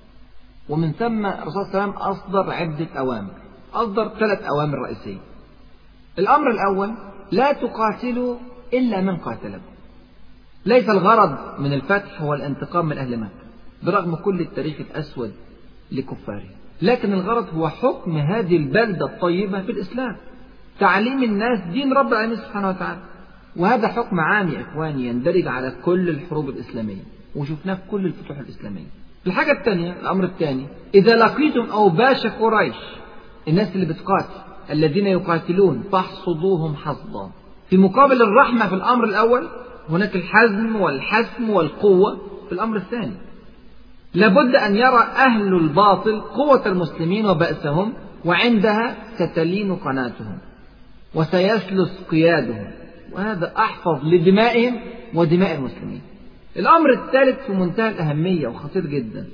ومن ثم الرسول صلى الله عليه وسلم أصدر عدة أوامر. أصدر ثلاث أوامر رئيسية. الأمر الأول: لا تقاتلوا إلا من قاتلكم. ليس الغرض من الفتح هو الانتقام من أهل مكة برغم كل التاريخ الأسود لكفاره، لكن الغرض هو حكم هذه البلدة الطيبة في الإسلام، تعليم الناس دين رب العالمين سبحانه وتعالى. وهذا حكم عام يا إخواني يندرج على كل الحروب الإسلامية، وشفناه في كل الفتوح الإسلامية. الحاجة الثانية، الأمر الثاني: إذا لقيتم أوباش قريش، الناس اللي بتقاتل الذين يقاتلون، فاحصدوهم حصدا. في مقابل الرحمة في الأمر الأول هناك الحزم والحسم والقوة في الأمر الثاني. لابد أن يرى أهل الباطل قوة المسلمين وبأسهم، وعندها ستلين قناتهم وسيسلس قيادهم، وهذا أحفظ لدمائهم ودماء المسلمين. الأمر الثالث في منتهى الأهمية وخطير جدا: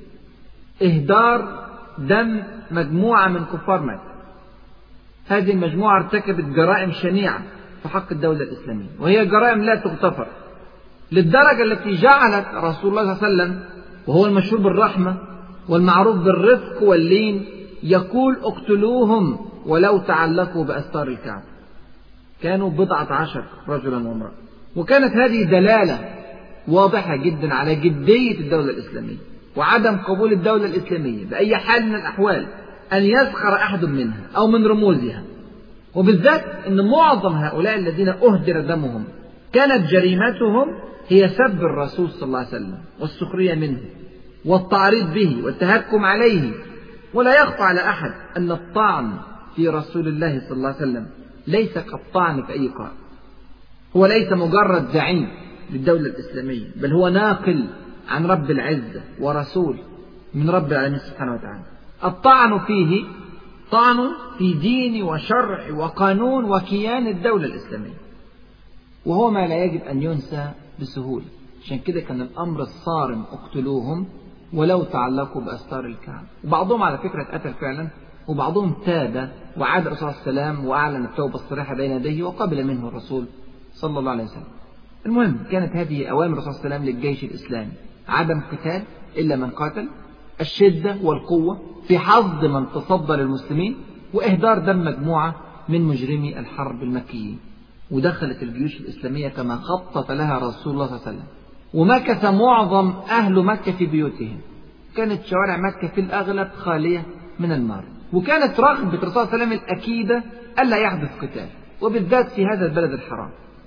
إهدار دم مجموعة من كفار مكة. هذه المجموعة ارتكبت جرائم شنيعة في حق الدولة الإسلامية، وهي جرائم لا تغتفر، للدرجة التي جعلت رسول الله صلى الله عليه وسلم، وهو المشهور بالرحمة والمعروف بالرفق واللين، يقول: اقتلوهم ولو تعلقوا بأستار الكعبة. كانوا بضعة عشر رجلا وامرأة. وكانت هذه دلالة واضحة جدا على جدية الدولة الإسلامية وعدم قبول الدولة الإسلامية بأي حال من الأحوال أن يسخر أحد منها أو من رموزها، وبالذات أن معظم هؤلاء الذين أهدر دمهم كانت جريمتهم هي سب الرسول صلى الله عليه وسلم والسخرية منه والتعريض به والتهكم عليه. ولا يخفى على أحد أن الطعن في رسول الله صلى الله عليه وسلم ليس كالطعن في أي قائد. هو ليس مجرد زعيم للدولة الإسلامية، بل هو ناقل عن رب العزة ورسول من رب العالمين سبحانه وتعالى. الطعن فيه طعن في دين وشرع وقانون وكيان الدولة الإسلامية، وهو ما لا يجب أن ينسى بسهولة. عشان كده كان الأمر الصارم: اقتلوهم ولو تعلقوا بأستار الكعبة. وبعضهم على فكرة اتقتل فعلا، وبعضهم تاب وعاد الرسول صلى الله عليه وسلم وأعلن التوبة الصريحة بين يديه وقبل منه الرسول صلى الله عليه وسلم. المهم، كانت هذه أوامر الرسول صلى الله عليه وسلم للجيش الإسلامي: عدم قتال إلا من قاتل، الشدة والقوة في حظ من تصدى للمسلمين، وإهدار دم مجموعة من مجرمي الحرب المكيين. ودخلت الجيوش الإسلامية كما خطط لها رسول الله صلى الله عليه وسلم، ومكث معظم أهل مكة في بيوتهم. كانت شوارع مكة في الأغلب خالية من النار، وكانت رغبة الرسول صلى الله عليه وسلم الأكيدة ألا يحدث قتال، وبالذات في هذا البلد الحرام.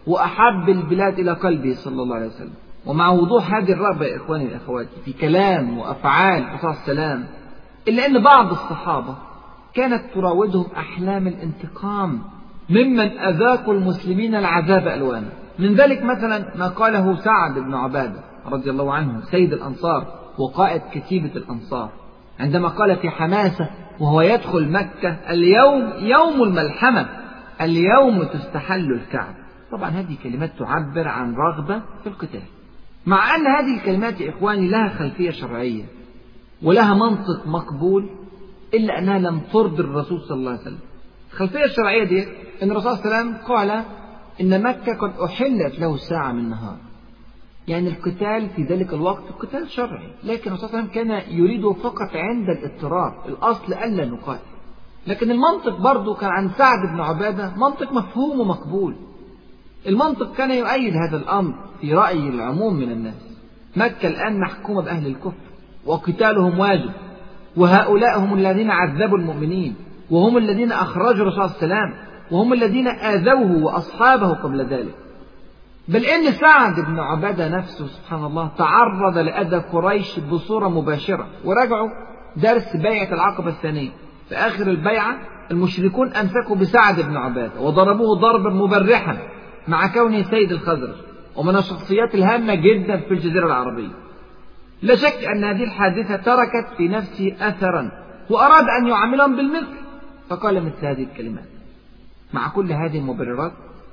وأحب البلاد إلى قلبه صلى الله عليه وسلم. ومع وضوح هذه الرغبة يا إخواني وأخواتي في كلام وأفعال الرسول صلى الله عليه وسلم، إلا أن بعض الصحابة كانت تراودهم أحلام الانتقام ممن أذاقوا المسلمين العذاب ألوانا. من ذلك مثلا ما قاله سعد بن عبادة رضي الله عنه سيد الأنصار وقائد كتيبة الأنصار، عندما قال في حماسة وهو يدخل مكة: اليوم يوم الملحمة، اليوم تستحل الكعبة. طبعا هذه كلمات تعبر عن رغبة في القتال، مع أن هذه الكلمات يا إخواني لها خلفية شرعية ولها منطق مقبول، إلا أنها لم ترضي الرسول صلى الله عليه وسلم. الخلفية الشرعية دي أن الرسول صلى الله عليه وسلم قال إن مكة قد أحلت له ساعة من نهار، يعني القتال في ذلك الوقت قتال شرعي، لكن الرسول صلى الله عليه وسلم كان يريده فقط عند الاضطرار، الأصل ألا نقاتل. لكن المنطق برضو كان عن سعد بن عبادة منطق مفهوم ومقبول. المنطق كان يؤيد هذا الأمر في رأي العموم من الناس. مكة الآن محكومة بأهل الكفر وقتالهم واجب، وهؤلاء هم الذين عذبوا المؤمنين، وهم الذين أخرجوا الرسول صلى الله عليه وسلم، وهم الذين آذوه وأصحابه قبل ذلك. بل إن سعد بن عبادة نفسه سبحان الله تعرض لأذى قريش بصورة مباشرة. وراجعوا درس بيعة العقبة الثانية، في آخر البيعة المشركون أمسكوا بسعد بن عبادة وضربوه ضربا مبرحا مع كونه سيد الخزرج ومن الشخصيات الهامة جدا في الجزيرة العربية. لا شك أن هذه الحادثة تركت في نفسه أثرا، وأراد أن يعاملهم بالمثل، فقال مثل هذه الكلمات. مع كل هذه المبررات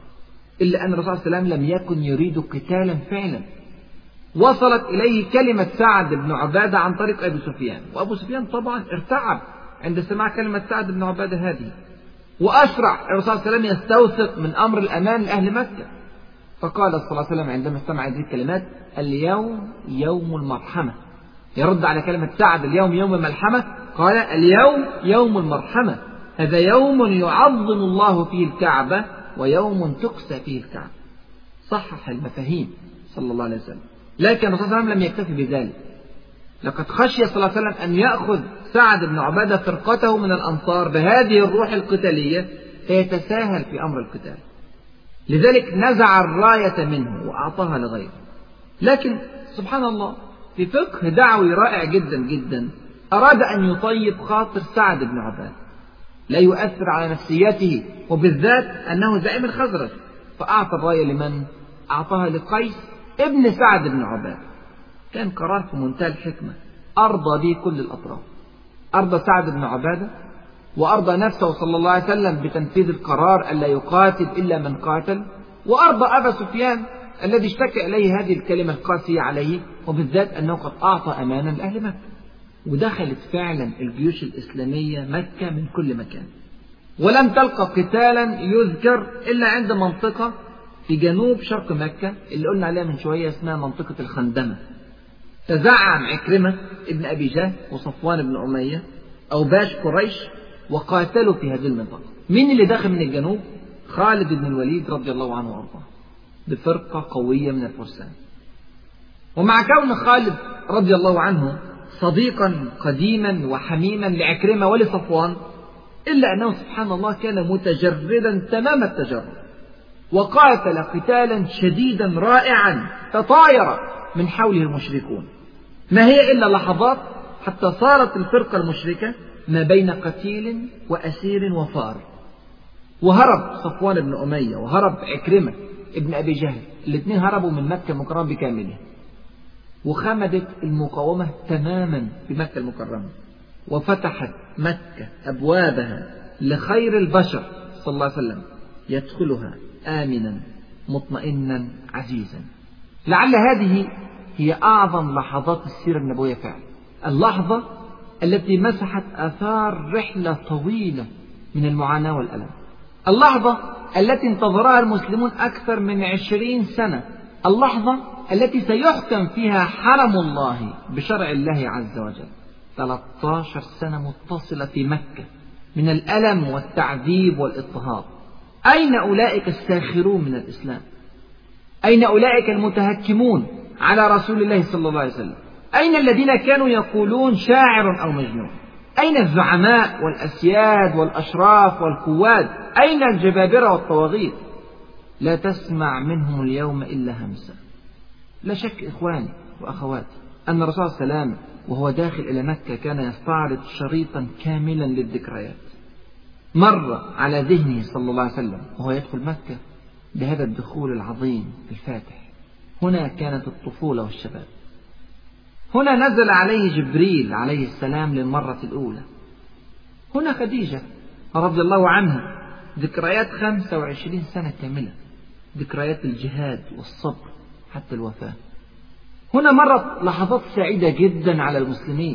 إلا أن الرسول صلى الله عليه وسلم لم يكن يريد قتالا فعلا. وصلت إليه كلمة سعد بن عبادة عن طريق أبي سفيان، وأبو سفيان طبعا ارتعب عند سماع كلمة سعد بن عبادة هذه، وأسرع الرسول صلى الله عليه وسلم يستوثق من أمر الأمان لأهل مكة، فقال صلى الله عليه وسلم عندما استمع هذه الكلمات: اليوم يوم المرحمة. يرد على كلمة سعد اليوم يوم الملحمة، قال: اليوم يوم المرحمة، هذا يوم يعظم الله فيه الكعبة ويوم تقسى فيه الكعبة. صحح المفاهيم صلى الله عليه وسلم. لكن الرسول صلى الله عليه وسلم لم يكتفي بذلك، لقد خشي صلى الله عليه وسلم أن يأخذ سعد بن عبادة فرقته من الأنصار بهذه الروح القتالية فيتساهل في أمر القتال، لذلك نزع الراية منه وأعطاها لغيره. لكن سبحان الله في فقه دعوي رائع جدا جدا أراد أن يطيب خاطر سعد بن عبادة، لا يؤثر على نفسيته، وبالذات أنه زعيم الخزرج، فأعطى الراية لمن؟ أعطاها لقيس ابن سعد بن عبادة. كان قرار في منتهى الحكمة أرضى به كل الأطراف، أرضى سعد بن عبادة وأرضى نفسه صلى الله عليه وسلم بتنفيذ القرار ألا يقاتل إلا من قاتل، وأرضى أبا سفيان الذي اشتكى إليه هذه الكلمة القاسية عليه، وبالذات أنه قد أعطى أمانا لأهل مكة. ودخلت فعلا الجيوش الإسلامية مكة من كل مكان، ولم تلقى قتالا يذكر إلا عند منطقة في جنوب شرق مكة اللي قلنا عليها من شوية اسمها منطقة الخندمة. تزعم عكرمة ابن أبي جهل وصفوان بن أمية أوباش قريش وقاتلوا في هذه المنطقة. مين اللي داخل من الجنوب؟ خالد بن الوليد رضي الله عنه وأرضاه بفرقة قوية من الفرسان. ومع كون خالد رضي الله عنه صديقا قديما وحميما لعكرمة ولصفوان، إلا أنه سبحان الله كان متجردا تمام التجرد، وقاتل قتالا شديدا رائعا تطاير من حوله المشركون. ما هي إلا لحظات حتى صارت الفرقة المشركة ما بين قتيل وأسير وفار، وهرب صفوان بن أمية وهرب عكرمة ابن أبي جهل، الاثنين هربوا من مكة المكرمة بكاملها، وخمدت المقاومة تماما في مكة المكرمة، وفتحت مكة أبوابها لخير البشر صلى الله عليه وسلم يدخلها آمنا مطمئنا عزيزا. لعل هذه هي أعظم لحظات السيرة النبوية فعلا، اللحظة التي مسحت آثار رحلة طويلة من المعاناة والألم، اللحظة التي انتظرها المسلمون أكثر من عشرين سنة، اللحظة التي سيحكم فيها حرم الله بشرع الله عز وجل. ثلاثة عشر سنة متصلة في مكة من الألم والتعذيب والاضطهاد. أين أولئك الساخرون من الإسلام؟ أين أولئك المتهكمون على رسول الله صلى الله عليه وسلم؟ أين الذين كانوا يقولون شاعر أو مجنون؟ أين الزعماء والأسياد والأشراف والقواد؟ أين الجبابرة والطواغيت؟ لا تسمع منهم اليوم إلا همسة. لا شك إخواني وأخواتي أن الرسول صلى الله عليه وسلم وهو داخل إلى مكة كان يستعرض شريطا كاملا للذكريات. مر على ذهنه صلى الله عليه وسلم وهو يدخل مكة بهذا الدخول العظيم الفاتح. هنا كانت الطفولة والشباب. هنا نزل عليه جبريل عليه السلام للمرة الأولى. هنا خديجة رضي الله عنها، ذكريات خمسة وعشرين سنة كاملة، ذكريات الجهاد والصبر حتى الوفاة. هنا مرت لحظات سعيدة جدا على المسلمين،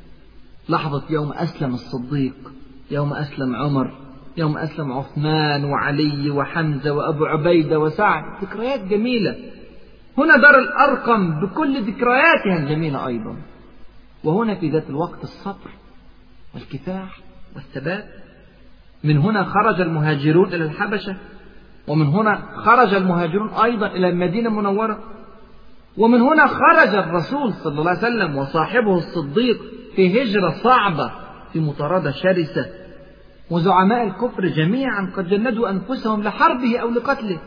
لحظة يوم أسلم الصديق، يوم أسلم عمر، يوم أسلم عثمان وعلي وحمزة وأبو عبيدة وسعد، ذكريات جميلة. هنا دار الأرقم بكل ذكرياتها الجميلة أيضا. وهنا في ذات الوقت الصبر والكفاح والثبات. من هنا خرج المهاجرون إلى الحبشة، ومن هنا خرج المهاجرون أيضا إلى المدينة المنورة، ومن هنا خرج الرسول صلى الله عليه وسلم وصاحبه الصديق في هجرة صعبة، في مطاردة شرسة، وزعماء الكفر جميعا قد جندوا أنفسهم لحربه أو لقتله.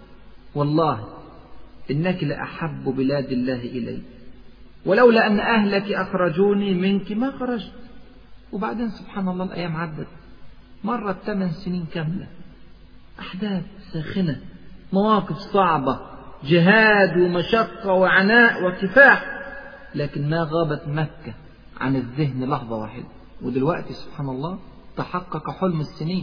والله إنك لأحب بلاد الله إلي، ولولا أن أهلك أخرجوني منك ما خرجت. وبعدين سبحان الله الأيام عدت، مرت ثمان سنين كاملة، أحداث ساخنة، مواقف صعبة، جهاد ومشقة وعناء وكفاح، لكن ما غابت مكة عن الذهن لحظة واحدة. ودلوقتي سبحان الله تحقق حلم السنين،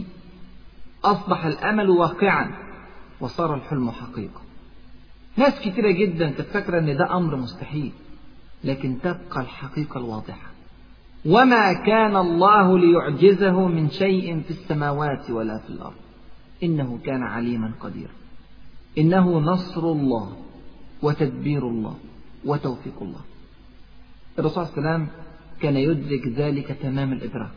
أصبح الأمل واقعا وصار الحلم حقيقة. ناس كتيرة جدا كانت فاكرة أن ده أمر مستحيل، لكن تبقى الحقيقة الواضحة. وما كان الله ليعجزه من شيء في السماوات ولا في الأرض، إنه كان عليما قديرا. إنه نصر الله وتدبير الله وتوفيق الله. الرسول صلى الله عليه وسلم كان يدرك ذلك تمام الإدراك،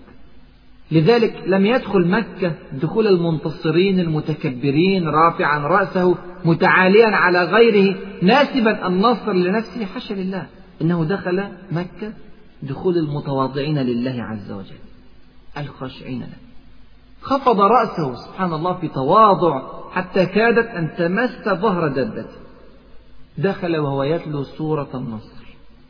لذلك لم يدخل مكة دخول المنتصرين المتكبرين رافعا رأسه متعاليا على غيره ناسبا النصر لنفسه، حاشا لله. إنه دخل مكة دخول المتواضعين لله عز وجل، الخاشعين له. خفض رأسه سبحان الله في تواضع حتى كادت أن تمس ظهر دبته. دخل وهو يتلو سورة النصر،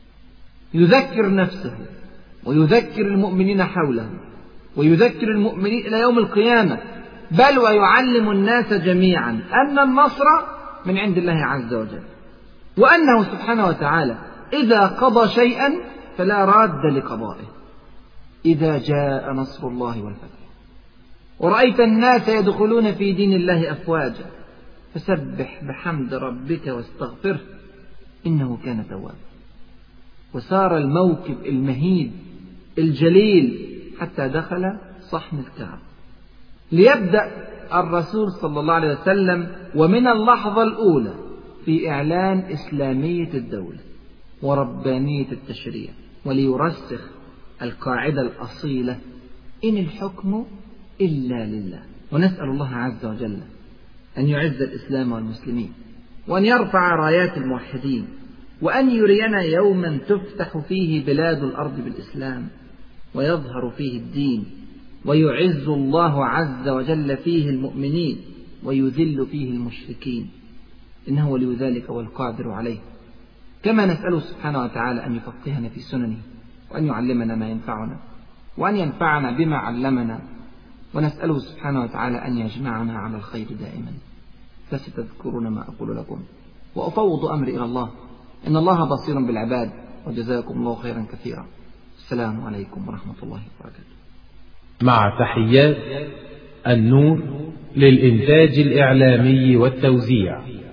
يذكر نفسه ويذكر المؤمنين حوله ويذكر المؤمنين إلى يوم القيامة، بل ويعلم الناس جميعا أن النصر من عند الله عز وجل، وأنه سبحانه وتعالى إذا قضى شيئا فلا راد لقضائه. إذا جاء نصر الله والفتح ورأيت الناس يدخلون في دين الله أفواجا فسبح بحمد ربك واستغفره إنه كان توابا. وسار الموكب المهيب الجليل حتى دخل صحن الكعبة، ليبدأ الرسول صلى الله عليه وسلم ومن اللحظة الأولى في إعلان إسلامية الدولة وربانية التشريع، وليرسخ القاعدة الأصيلة: إن الحكم إلا لله. ونسأل الله عز وجل أن يعز الإسلام والمسلمين، وأن يرفع رايات الموحدين، وأن يرينا يوما تفتح فيه بلاد الأرض بالإسلام ويظهر فيه الدين، ويعز الله عز وجل فيه المؤمنين ويذل فيه المشركين، إنه ولي ذلك والقادر عليه. كما نسأله سبحانه وتعالى أن يفقهنا في سننه، وأن يعلمنا ما ينفعنا، وأن ينفعنا بما علمنا، ونسأله سبحانه وتعالى أن يجمعنا على الخير دائما. فستذكرون ما أقول لكم وأفوض أمري إلى الله، إن الله بصير بالعباد، وجزاكم الله خيرا كثيرا. السلام عليكم ورحمة الله وبركاته. مع تحيات النور للإنتاج الإعلامي والتوزيع.